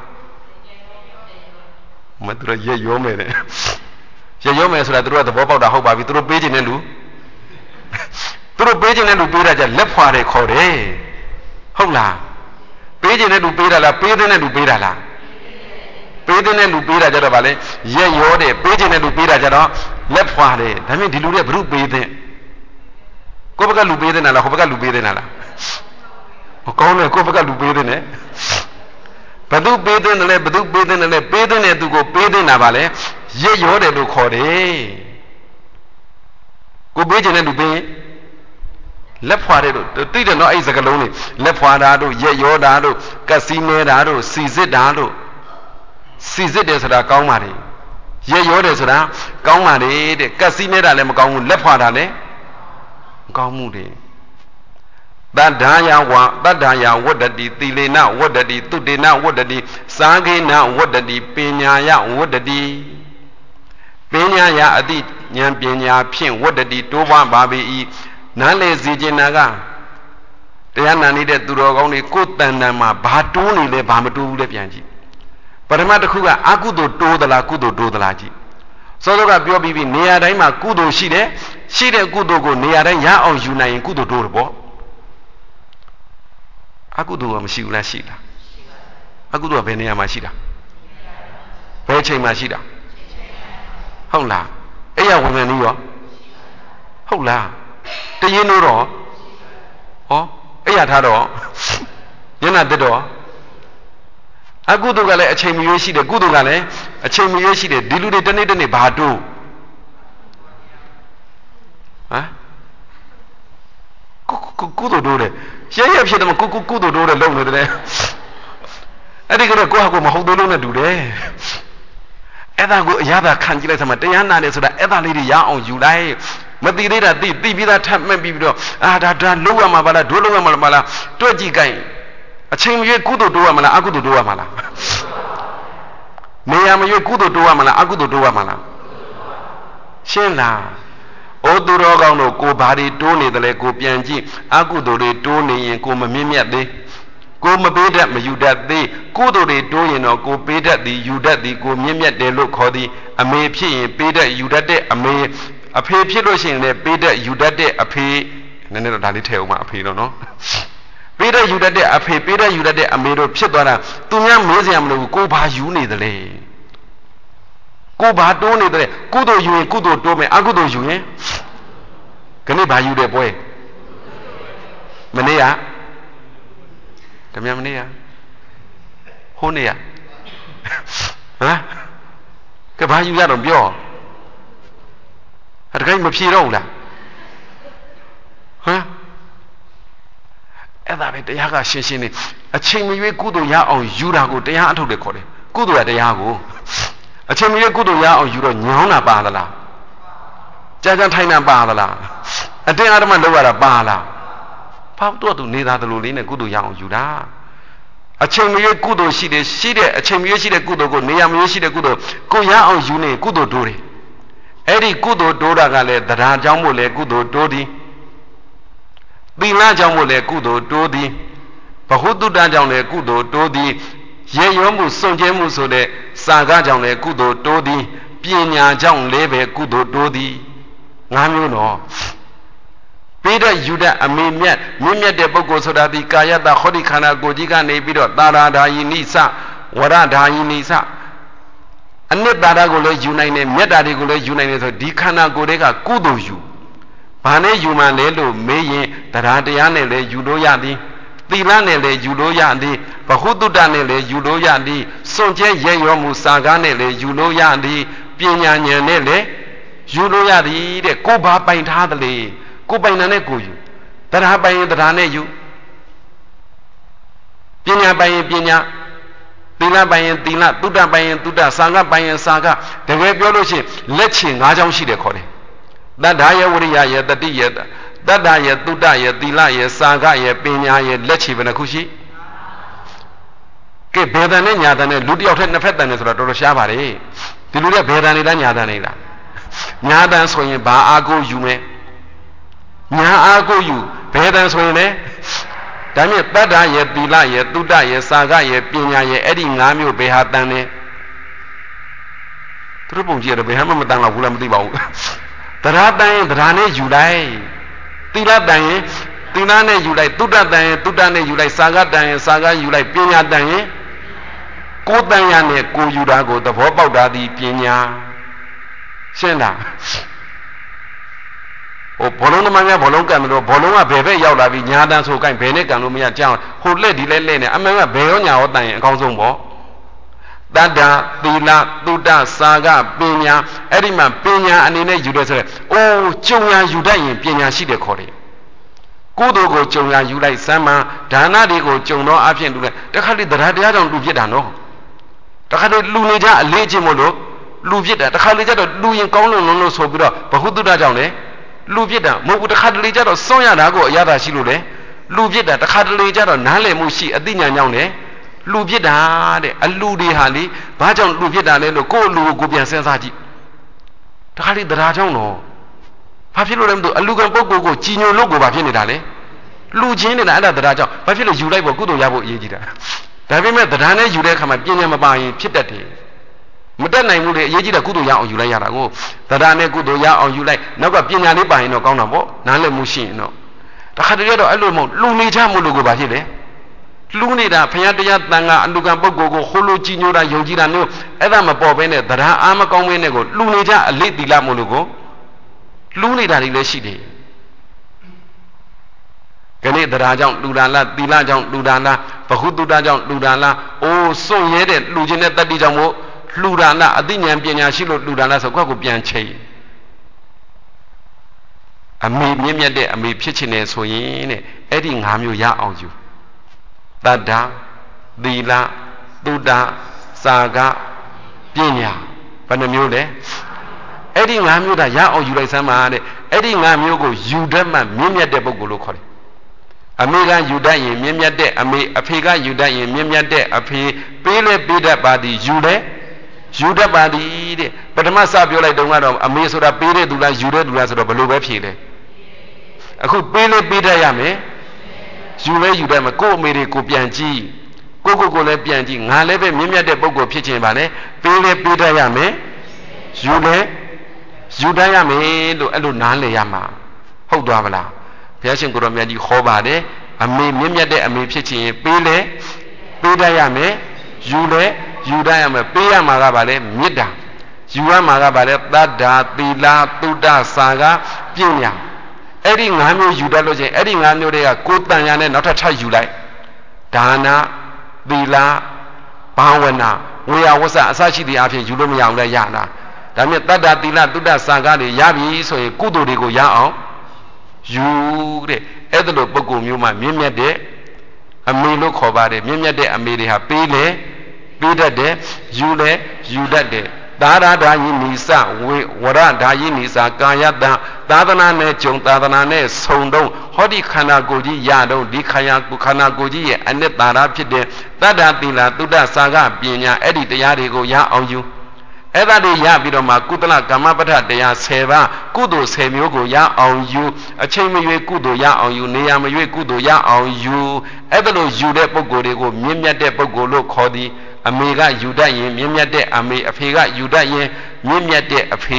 မသူတို့ရက်ရောမယ်တဲ့ရက်ရောမယ်ဆိုတာသူတို့ကသဘောပေါက်တာဟုတ်ပါပြီသူတို့ပေးခြင်းတဲ့လူသူတို့ပေးခြင်းတဲ့လူပေးတာကြလက်ဖွာတယ်ခေါ်တယ်ဟုတ်လားပေးခြင်းတဲ့လူပေးတာလားပေးတဲ့လူပေးတာလားပေးတဲ့လူပေးတာကြတော့ဗာလဲရက်ရောတယ်ပေးခြင်းတဲ့လူပေးတာကြတော့လက်ဖွာတယ်ဒါမြင်ဒီလူတွေကဘုရုပေးတဲ့ကိုယ့်ဘက်ကလူပေးတဲ့လားဟိုဘက်ကလူပေးတဲ့လားမကောင်းတယ်ကိုယ့်ဘက်ကလူပေးတဲ့နဲ့ဘသူပေးတဲ့လဲဘသူပေးတဲ့လဲပေးတဲ့သူကိုပေးတဲ့နာပါလဲရက်ရောတယ်လို့ခေါ်တယ်ကိုပေးခြင်းတဲ့လူပေးလက်ဖွာတယ်လို့သိတယ်နော်အဲ့ဒီစကားလုံးတွေလက်ဖွာတာတို့ရက်ရောတာတို့ကတ်စီးနေတာတို့စီစစ်တာတို့စီစစ်တယ်ဆိုတာကောင်းပါလေရက်ရောတယ်ဆိုတာကောင်းပါလေတဲ့ကတ်စီးနေတာလည်းမကောင်းဘူးလက်ဖွာတာလည်းမကောင်းမှုတွေတတ္ထာယဝတ္တတိသီလေနဝတ္တတိသုတေနဝတ္တတိသာဂေနဝတ္တတိပညာယဝတ္တတိပညာယအတိဉာဏ်ပညာဖြင့်ဝတ္တတိတိုးပွားပါပေ၏နားလေစီခြင်းနာကတရားနာနေတဲ့သူတော်ကောင်းတွေကိုယ်တန်တန်မှာဘာတိုးနေလဲဘာမတိုးဘူးလဲပြန်ကြည့်ပထမတစ်ခုကအကုသိုလ်တိုးသလားကုသိုလ်တိုးသလားကြည့်စောစောကပြောပြီးပြီနေရာတိုင်းမှာကုသိုလ်ရှိတယ်ရှိတဲ့ကုသိုလ်ကိုနေရာတိုင်းရအောင်ယူနိုင်ရင်ကုသိုလ်တိုးတယ်ပေါ့အကုသိုလ်ကမရှိဘူးလားရှိလားအကုသိုလ်ကဘယ်နေရာမှာရှိတာဘယ်ချိန်မှာရှိတာဟုတ်လားအဲ့ရဝင်မယ်နီးရောဟုတ်လားတရင်လို့တော့ဟောအဲ့ရထားတော့ညနာတက်တော့အကုသိုလ်ကလည်းအချိန်မရွေးရှိတယ်ကုသိုလ်ကလည်းအချိန်မရွေးရှိတယ်ဒီလူတွေတနေ့တနေ့ဘာတို့ဟမ်ကုသိုလ်တိုးတယ်ရဲဖြစ်တယ်မကုသိုလ်တိုးတယ်လုံနေတယ်အဲ့ဒီကတော့ကိုယ့်ဟာကိုယ်မဟုတ်သေးလို့နဲ့တူတယ်အဲ့ဒါကိုအရသာခံကြည့်လိုက်သမှာတရားနာတယ်ဆိုတာအဲ့ဒါလေးတွေရအောင်ယူလိုက်မသိသေးတာသိပြီးသားထပ်မှတ်ပြီးတော့ဒါလုံးရမှာပါလားဒုလုံးရမှာပါလားတွက်ကြည့်ကြရင်အချိန်မရွေးကုသိုလ်တိုးရမလားအကုသိုလ်တိုးရမှာလားနေရာမရွေးကုသိုလ်တိုးရမလားအကုသိုလ်တိုးရမှာလားရှင်းလားဩသူတော်ကောင်းတို့ကိုဘာတွေတိုးနေတယ်လဲကိုပြန်ကြည့်အကုသိုလ်တွေတိုးနေရင်ကိုမမြင့်မြတ်သေးကိုမပေးတတ်မယူတတ်သေးကုသိုလ်တွေတိုးရင်တော့ကိုပေးတတ်သည်ယူတတ်သည်ကိုမြင့်မြတ်တယ်လို့ခေါ်သည်အမေဖြစ်ရင်ပေးတတ်ယူတတ်တဲ့အမေအဖေဖြစ်လို့ရှိရင်လည်းပေးတတ်ယူတတ်တဲ့အဖေနည်းနည်းတော့ဒါလေးထည့်အောင်ပါအဖေတော့နော်ပေးတတ်ယူတတ်တဲ့အဖေပေးတတ်ယူတတ်တဲ့အမေတို့ဖြစ်သွားတာသူများမေးစရာမလိုဘူးကိုဘာယူနေတယ်လဲကိုဘာတိုးနေတယ်ကုသိုလ်ယူရင်ကုသိုလ်တိုးမယ်အကုသိုလ်ယူရင်ခဏဘာယူတယ်ပွဲမနေ့ကတမန်မနေ့ကဟိုးနေ့ကဟမ်ကဘာယူရတော့ပြောတကယ်မဖြေတော့ဘူးလားဟမ်အဲ့ဒါပဲတရားကရှင်းရှင်းနေအချိန်မရွေးကုသိုလ်ရအောင်ယူတာကိုတရားအထုတ်တယ်ခေါ်တယ်ကုသိုလ်ရတရားကိုအချိန်မရွေးကုသိုလ်ရအောင်ယူတော့ညောင်းတာပါလားကြာကြာထိုင်တာပါလားအတင်းအဓမ္မလုပ်ရတာပါလားဘာတော့သူနေသားတလူလေးနဲ့ကုသိုလ်ရအောင်ယူတာအချိန်မရွေးကုသိုလ်ရှိတယ်ရှိတဲ့အချိန်မရွေးရှိတဲ့ကုသိုလ်ကိုနေရာမရွေးရှိတဲ့ကုသိုလ်ကိုရအောင်ယူနေကုသိုလ်တိုးတယ်အဲ့ဒီကုသိုလ်တိုးတာကလည်းတရားကြောင့်မို့လဲကုသိုလ်တိုးသည်သီလကြောင့်မို့လဲကုသိုလ်တိုးသည်ဘဟုတုတကြောင့်လဲကုသိုလ်တိုးသည်ရေရွံ့မှုစွန့်ကြဲမှုဆိုတဲ့စာကားကြောင့်လဲကုသိုလ်တိုးသည်ပညာကြောင့်လဲပဲကုသိုလ်တိုးသည်၅မျိုးတော့ပေးတဲ့ယူတဲ့အမေမြတ်မြင့်မြတ်တဲ့ပုဂ္ဂိုလ်ဆိုတာဒီကာယတဟောဒီခန္ဓာကိုယ်ကြီးကနေပြီးတော့တာရာဓာယိနိစဝရဓာယိနိစအနိတ္တာကိုလည်းယူနိုင်တယ်မြတ်တာတွေကိုလည်းယူနိုင်တယ်ဆိုဒီခန္ဓာကိုယ်တွေကကုသိုလ်ယူဘာနဲ့ယူမှလဲလို့မေးရင်တရားတရားနဲ့လည်းယူလို့ရသည်သီလနဲ့လည်းယူလို့ရသည်ဘဟုတုတ္တနဲ့လည်းယူလို့ရသည်စွန့်ကြဲရဲရောမှုစာကားနဲ့လည်းယူလို့ရသည်ပညာဉာဏ်နဲ့လည်းယူလို့ရသည်တဲ့ကိုဘာပိုင်ထားသလေကိုပိုင်တာနဲ့ကိုယူတရားပိုင်ရင်တရားနဲ့ယူပညာပိုင်ရင်ပညာသီလပိုင်ရင်သီလတုတ္တပိုင်ရင်တုတ္တစာကပိုင်ရင်စာကတကယ်ပြောလို့ရှိရင်လက်ချင်၅ချောင်းရှိတယ်ခေါ်တယ်တတ္ထာယဝရိယယတတိယတတ္တယတုတ္တယသီလယစာကယပညာယလက်ချေဘယ်နှခုရှိကဲဘယ်တန်နဲ့ညာတန်နဲ့လူတစ်ယောက်တည်းနှစ်ဖက်တန်နဲ့ဆိုတော့တော်တော်ရှားပါတယ်ဒီလူတွေကဘယ်တန်နေလားညာတန်နေလားညာတန်ဆိုရင်ဘာအာကိုယူမယ်ညာအာကိုယူဘယ်တန်ဆိုရင်လဲဒါမြင့်တတ္တရဲ့သီလရဲ့တုတ္တရဲ့စာကရဲ့ပညာရဲ့အဲ့ဒီ၅မျိုးဘယ်ဟာတန်လဲသူတို့ပုံကြည့်ရတော့ဘယ်ဟာမှမတန်တော့ဘူးလားမသိပါဘူးတရားတန်ရင်တရားနဲ့ယူလိုက်သီလတန်ရင်သီလနဲ့ယူလိုက်တုတ္တတန်ရင်တုတ္တနဲ့ယူလိုက်စာကတန်ရင်စာကယူလိုက်ပညာတန်ရင်ကိုယ်တန်ရနဲ့ကိုယူတာကိုသဘောပေါက်တာဒီပညာရှင်းလားဟိုဘောလုံးသမားများဘောလုံးကန်တယ်လို့ဘောလုံးကဘယ်ဘက်ရောက်လာပြီးညာတန်ဆိုကိုင်းဘယ်နဲ့ကန်လို့မရကြောင်းဟိုလက်ဒီလက်လက်နဲ့အမှန်ကဘယ်ရောညာရောတန်ရင်အကောင်းဆုံးပေါ့တတ္တသီလတုတ္တစာကပညာအဲ့ဒီမှာပညာအနေနဲ့ယူတယ်ဆိုရင်အိုးကြုံရယူတတ်ရင်ပညာရှိတယ်ခေါ်တယ်ကုသိုလ်ကိုကြုံရယူလိုက်စမ်းမှဒါနတွေကိုကြုံတော့အဖြစ်လူလိုက်တခါတည်းတရားတရားကြောင့်လူဖြစ်တာနော်တခါတည်းလူနေကြအလေးချင်းမို့လို့လူဖြစ်တာတခါလေကျတော့လူရင်ကောင်းလုံးလုံးဆိုပြီးတော့ဘဟုတုတ္တကြောင့်လေလူဖြစ်တာမဟုတ်ဘူးတခါတလေကျတော့စွန့်ရတာကိုအရသာရှိလို့လေလူဖြစ်တာတခါတလေကျတော့နားလည်မှုရှိအသိဉာဏ်ကြောင့်လေလူဖြစ်တာတဲ့အလူတွေဟာလေဘာကြောင့်လူဖြစ်တာလဲလို့ကိုယ့်လူကိုပြန်စဉ်းစားကြည့်တခါလေတရားကြောင့်တော့ဘာဖြစ်လို့လဲမသိဘူးအလူကံပုဂ္ဂိုလ်ကိုကြည်ညိုလို့ကိုဘာဖြစ်နေတာလဲလူချင်းနေတာအဲ့ဒါတရားကြောင့်ဘာဖြစ်လို့ယူလိုက်ဖို့ကုသိုလ်ရဖို့အရေးကြီးတာဒါပေမဲ့တရားနဲ့ယူတဲ့အခါမှာပညာမပါရင်ဖြစ်တတ်တယ်မတက်နိုင်ဘူးလေအရေးကြီးတာကုသိုလ်ရအောင်ယူလိုက်ရတာကိုတရားနဲ့ကုသိုလ်ရအောင်ယူလိုက်နောက်ကပညာလေးပါရင်တော့ကောင်းတာပေါ့နားလည်မှုရှိရင်တော့တခါတည်းတော့အဲ့လိုမဟုတ်လူနေချမို့လို့ကိုဘာဖြစ်လဲလူနေတာဘုရားတရားတန်ခါအလူကံပုဂ္ဂိုလ်ကိုဟိုလိုကြည်ညိုတာယုံကြည်တာမျိုးအဲ့ဒါမပေါ်ဘဲနဲ့တရားအားမကောင်းဘဲနဲ့ကိုလူနေကြအလေးတိလမို့လို့ကိုလူနေတာတွေလည်းရှိတယ်ခဏတရားကြောင့်လူတာလားသီလကြောင့်လူတာလားဘဟုတုတ္တကြောင့်လူတာလားအိုးစွန့်ရဲတဲ့လူချင်းတဲ့တတ္တိကြောင့်မို့လူတာလားအသိဉာဏ်ပညာရှိလို့လူတာလားဆိုတော့ကိုပြန်ချိန်အမေမြင့်မြတ်တဲ့အမေဖြစ်ချင်တယ်ဆိုရင်တဲ့အဲ့ဒီ၅မျိုးရအောင်ယူတတ္တာသီလတုတ္တစာကပညာဘယ်နှမျိုးလဲအဲ့ဒီ၅မျိုးဒါရအောင်ယူလိုက်စမ်းပါတဲ့အဲ့ဒီ၅မျိုးကိုယူတတ်မှမြင့်မြတ်တဲ့ပုဂ္ဂိုလ်လို့ခေါ်တယ်အမေကယူတတ်ရင်မြင့်မြတ်တဲ့အမေအဖေကယူတတ်ရင်မြင့်မြတ်တဲ့အဖေပေးလဲပေးတတ်ပါသည်ယူလဲယူတတ်ပါသည်တဲ့ပထမစပြောလိုက်တုန်းကတော့အမေဆိုတာပေးတဲ့သူလားယူတဲ့သူလားဆိုတော့ဘယ်လိုပဲဖြေလဲအခုပေးလဲပေးတတ်ရမယ်ယူလဲယူတတ်မယ်ကို့အမေတွေကိုပြန်ကြည့်ကိုလည်းပြန်ကြည့်ငါလည်းပဲမြင့်မြတ်တဲ့ပုဂ္ဂိုလ်ဖြစ်ခြင်းပါလေပေးလဲပေးတတ်ရမယ်ယူလဲယူတတ်ရမယ်လို့အဲ့လိုနားလည်ရမှာဟုတ်သွားမလားဘုရားရှင်ကိုရောမြတ်ကြီးခေါ်ပါတယ်အမေမြင့်မြတ်တဲ့အမေဖြစ်ခြင်းပေးလဲပေးတတ်ရမယ်ယူလဲယူတတ်ရမယ်ပေးရမှာကပါလေမေတ္တာယူရမှာကပါလေတတ္တာသီလတုတ္တစာကပညာအဲ့ဒီ၅မျိုးယူတတ်လို့ချင်းအဲ့ဒီ၅မျိုးတွေကကိုယ်တန်ရနဲ့နောက်ထပ်ထပ်ယူလိုက်ဒါနသီလဘာဝနာဝေယဝဆအစရှိတဲ့အဖြစ်ယူလို့မရအောင်လဲရတာဒါမြင့်တတ္တာသီလတုတ္တစာကတွေရပြီဆိုရင်ကုသိုလ်တွေကိုရအောင်ယူတဲ့အဲ့ဒါလိုပုဂ္ဂိုလ်မျိုးမှမြင့်မြတ်တဲ့အမေလို့ခေါ်ပါတယ်မြင့်မြတ်တဲ့အမေတွေဟာပေးလေပေးတတ်တယ်ယူလေယူတတ်တယ်သာရဒါယိနိစဝရဒါယိနိစကာယတံသာသနာနဲ့ကြုံသာသနာနဲ့ဆုံတော့ဟောဒီခန္ဓာကိုယ်ကြီးရတော့ဒီခန္ဓာကိုယ်ကြီးရဲ့အနှစ်သာရဖြစ်တဲ့တတ္တသီလတုတ္တစာကပညာအဲ့ဒီတရားတွေကိုရအောင်ယူအဲ့ဒါတွေရပြီးတော့မှကုသလကမ္မပဋ္ဌတရား10ပါးကုသိုလ်10မျိုးကိုရအောင်ယူအချိန်မရွေးကုသိုလ်ရအောင်ယူနေရာမရွေးကုသိုလ်ရအောင်ယူအဲ့ဒါလိုယူတဲ့ပုဂ္ဂိုလ်တွေကိုမြင့်မြတ်တဲ့ပုဂ္ဂိုလ်လို့ခေါ်သည်အမေကယူတတ်ရင်မြင့်မြတ်တဲ့အမေအဖေကယူတတ်ရင်မြင့်မြတ်တဲ့အဖေ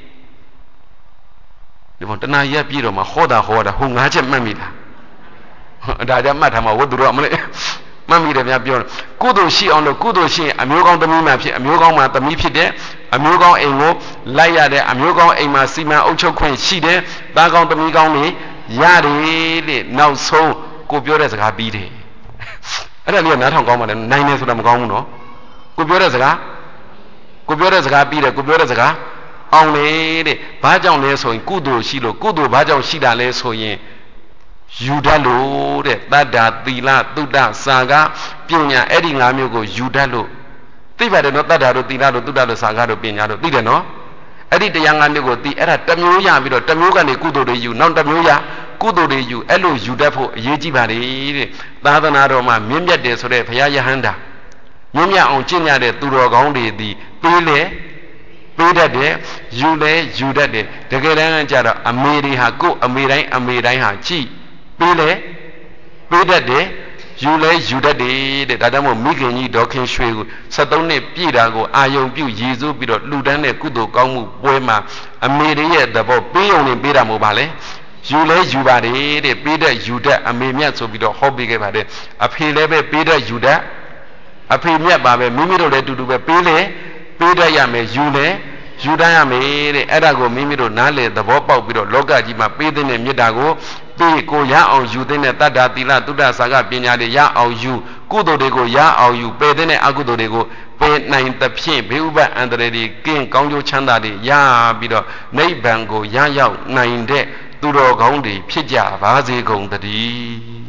ဒီမှာတဏှာရက်ပြည့်တော့မှဟောတာဟို၅ချက်မှတ်မိတာဒါကြမှတ်ထားမှာဝတ်သူတော့မလဲမှတ်မိတယ်ဗျာပြောကုသိုလ်ရှိအောင်လို့ကုသိုလ်ရှိရင်အမျိုးကောင်းသမီးမှဖြစ်အမျိုးကောင်းမှသမီးဖြစ်တယ်အမျိုးကောင်းအိမ်ကိုလိုက်ရတဲ့အမျိုးကောင်းအိမ်မှာစီမံအုပ်ချုပ်ခွင့်ရှိတယ်သားကောင်းသမီးကောင်းတွေရတယ်တဲ့နောက်ဆုံးကိုပြောတဲ့စကားပြီးတယ်အဲ့ဒါလေးကနားထောင်ကောင်းပါလေနိုင်တယ်ဆိုတာမကောင်းဘူးနော်ကိုပြောတဲ့စကားပြီးတယ်ကိုပြောတဲ့စကားအောင်လေတဲ့ဘာကြောင့်လဲဆိုရင်ကုသိုလ်ရှိလို့ကုသိုလ်ဘာကြောင့်ရှိတာလဲဆိုရင်ယူတတ်လို့တဲ့တတ္တာသီလသုဒ္ဓစာကပညာအဲ့ဒီ၅မျိုးကိုယူတတ်လို့သိပါတယ်နော်တတ္တာတို့သီလတို့သုဒ္ဓတို့စာကတို့ပညာတို့သိတယ်နော်အဲ့ဒီတရား၅မျိုးကိုသိအဲ့ဒါတစ်မျိုးရပြီးတော့တစ်မျိုးကနေကုသိုလ်တွေယူနောက်တစ်မျိုးရကုသိုလ်တွေယူအဲ့လိုယူတတ်ဖို့အရေးကြီးပါလေတဲ့သာသနာတော်မှာမြင့်မြတ်တယ်ဆိုတဲ့ဘုရားယဟန္တာမြင့်မြတ်အောင်ကျင့်ကြတဲ့သူတော်ကောင်းတွေသည်ပေးလေပေးတတ်တယ်ယူလဲယူတတ်တယ်တကယ်တမ်းကျတော့အမေတွေဟာကိုယ်အမေတိုင်းဟာကြည်ပေးလေပေးတတ်တယ်ယူလဲယူတတ်တယ်တဲ့ဒါကြောင့်မို့မိခင်ကြီးဒေါခင်ရွှေကို73နှစ်ပြည့်တာကိုအာယုံပြုရည်စူးပြီးတော့လှူဒန်းတဲ့ကုသိုလ်ကောင်းမှုပွဲမှာအမေတွေရဲ့သဘောပေးုံနဲ့ပေးတာမဟုတ်ပါလေယူလဲယူပါတယ်တဲ့ပေးတတ်ယူတတ်အမေမြတ်ဆိုပြီးတော့ဟောပေးခဲ့ပါတယ်အဖေလည်းပဲပေးတတ်ယူတတ်အဖေမြတ်ပါပဲမိမိတို့လည်းတူတူပဲပေးလေပေးတတ်ရမယ်ယူလေယူတတ်ရမယ်တဲ့အဲ့ဒါကိုမိမိတို့နားလေသဘောပေါက်ပြီးတော့လောကကြီးမှာပေးတဲ့မေတ္တာကိုပေးကိုရအောင်ယူတဲ့တတ္တာသီလသုဒ္ဓစာကပညာတွေရအောင်ယူကုသိုလ်တွေကိုရအောင်ယူပယ်တဲ့အကုသိုလ်တွေကိုပယ်နိုင်သဖြင့်ဘေးဥပအန္တရာယ်တွေကင်းကောင်းကျိုးချမ်းသာတွေရပြီးတော့နိဗ္ဗာန်ကိုရရောက်နိုင်တဲ့သူတော်ကောင်းတွေဖြစ်ကြပါစေကုန်သတည်း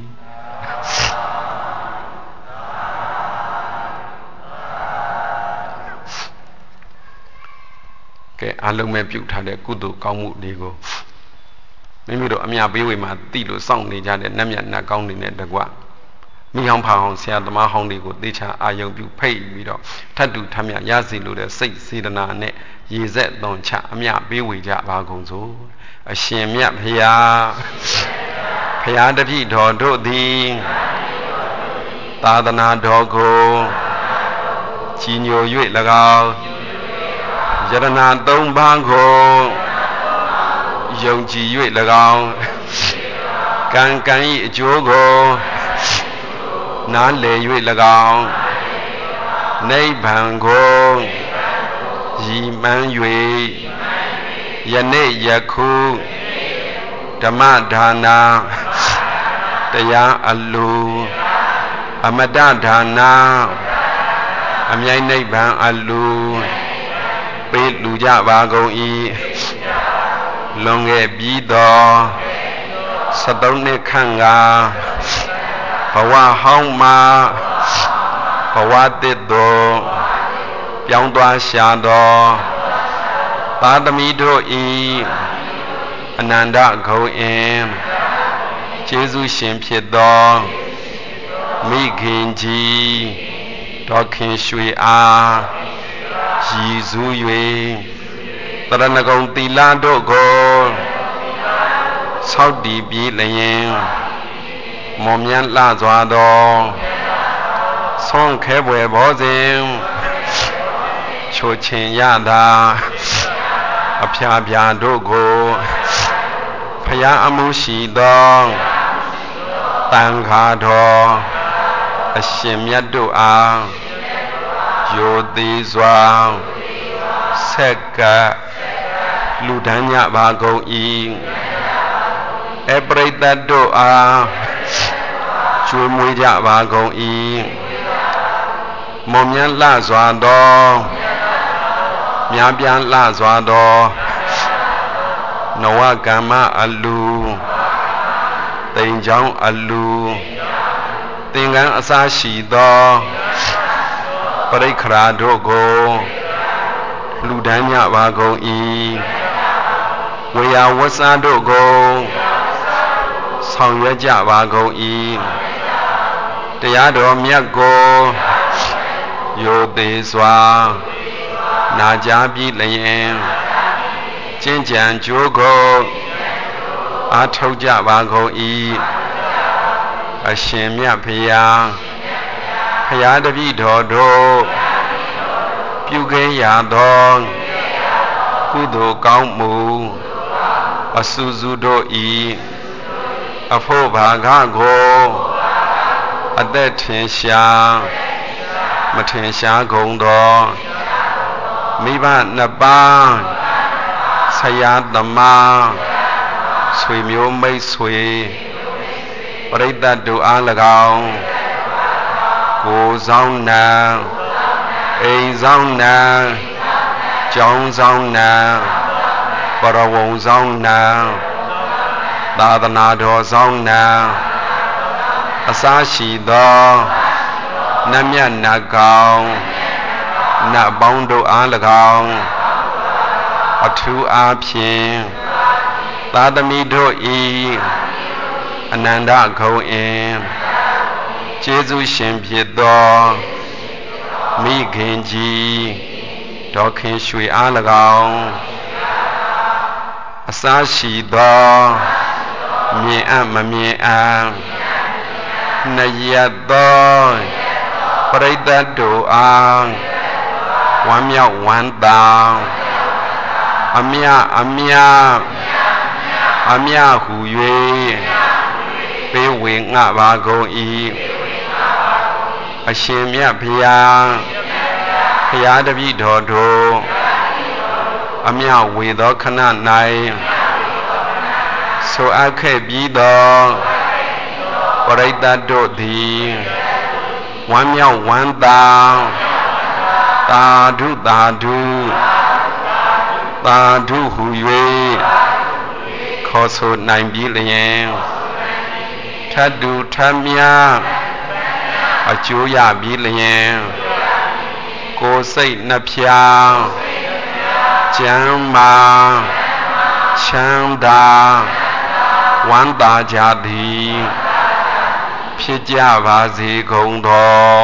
ကဲအလုံးမဲ့ပြုထားတဲ့ကုသိုလ်ကောင်းမှုတွေကိုမိမိတို့အမြပေးဝေမှာတိလို့စောင့်နေကြတဲ့နတ်မြတ်နတ်ကောင်းတွေနဲ့တကွမိဟောင်းဖာဟောင်းဆရာသမားဟောင်းတွေကိုသေချာအာယုံပြုဖိတ်ပြီးတော့ထတ်တူထမြရစီလို့တဲ့စိတ်စေတနာနဲ့ရေဆက်သွန်ချအမြပေးဝေကြပါကုန်စို့အရှင်မြတ်ဖရာဖရာတပည့်တော်တို့သည်သာသနာတော်ကိုကြီးညို၍၎င်းယရဏသုံးပါးကိုယုံကြည်၍၎င်းကံကံ၏အကျိုးကိုနားလည်၍၎င်းနိဗ္ဗာန်ကိုရည်မှန်း၍ယနေ့ယခုဓမ္မဒါနာတရားအလူအမတဒါနာအမြိုက်နိဗ္ဗာန်အလူပေးလူကြပါကုန်၏လွန်ခဲ့ပြီးသော73နှစ်ခန့်ကဘဝဟောင်းမှာဘဝသစ်သို့ပြောင်းသွားရှာသောသာသမီတို့၏အနန္တဂုဏ်အင်ကျေးဇူးရှင်ဖြစ်သောမိခင်ကြီးဒေါခင်ရွှေအားရည်စူး၍တရဏဂုံသီလတို့ကိုဆောက်တည်ပြီးလျင်မော်မြတ်လှစွာသောဆွမ်းခဲပွယ်ဘောဇဉ်ချိုချင်ရတာအဖျားပြာတို့ကိုဖယားအမှုရှိသောတန်ခါတော်အရှင်မြတ်တို့အားယောသေးစွာဆက်ကလူဒန်းညပါကုန်၏အပရိသတ်တို့အားကျွေးမွေးကြပါကုန်၏မော်မြတ်လှစွာသောများပြားလှစွာသောနဝကမ္မအလူတိမ်ချောင်းအလူသင်္ကန်းအစားရှိသောပရိခရာတို့ကိုလူဒန်းညပါကုန်၏ဝေယဝဆာတို့ကိုဆောင်ရွက်ကြပါကုန်၏တရားတော်မြတ်ကိုယောသေးစွာနာကြားပြီးလျင်ကျင့်ကြံကြိုးကိုအားထုတ်ကြပါကုန်၏အရှင်မြတ်ဖရာဖရာတပည့်တော်တို့ပြုခဲ့ရသောကုသိုလ်ကောင်းမှုအစုစုတို့ဤအဖို့ဘာကကိုအသက်ထင်ရှားမထင်ရှားကုန်သောမိဘနှစ်ပါးဆရာသမားဆွေမျိုးမိတ်ဆွေပရိသတ်တို့အား၎င်းကိုယ်ဆောင်နံအိမ်ဆောင်နံကျောင်းဆောင်နံပရဝုံဆောင်နံသာသနာတော်ဆောင်နံအစရှိသောနတ်မြတ်နတ်ကောင်နတ်ပေါင်းတို့အား၎င်းအထူးအားဖြင့်သာသမီတို့ဤအနန္တဂုဏ်အင်ကျေးဇူးရှင်ဖြစ်သောမိခင်ကြီးဒေါ်ခင်ရွှေအား၎င်းအစရှိသောမြင်အပ်မမြင်အပ်နှစ်ရက်သောပရိသတ်တို့အားဝမ်းမြောက်ဝမ်းသာအမြဟု၍ပေးဝေငှပါကုန်၏အရှင်မြတ်ဘုရားဘုရားတပည့်တော်တို့အမြဝေသောခဏ၌ဆိုအပ်ခဲ့ပြီးသောပရိသတ်တို့သည်ဝမ်းမြောက်ဝမ်းသာသာဓုသာဓုသာဓုဟု၍ခေါ်ဆိုနိုင်ပြီလျင်ထတ်တူထတ်မြအကျိုးရပြီလျင်ကိုယ်စိတ်နှဖျားကျမ်းမာချမ်းသာဝမ်းသာကြသည်ဖြစ်ကြပါစေကုန်သော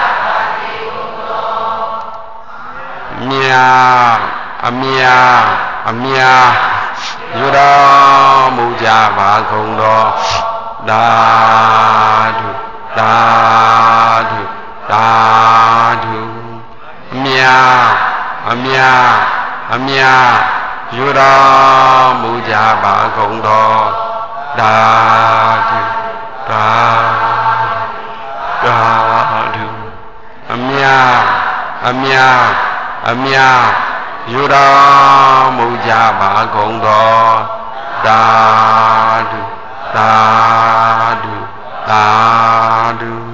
မြတ်အမြယူတော်မူကြပါကုန်သောသာဓုသာဓုသာဓုအမြယူတော်မူကြပါကုန်သောသာဓုသာဓုအမြယူတော်မူကြပါကုန်သောသာဓုသာဓုသာဓု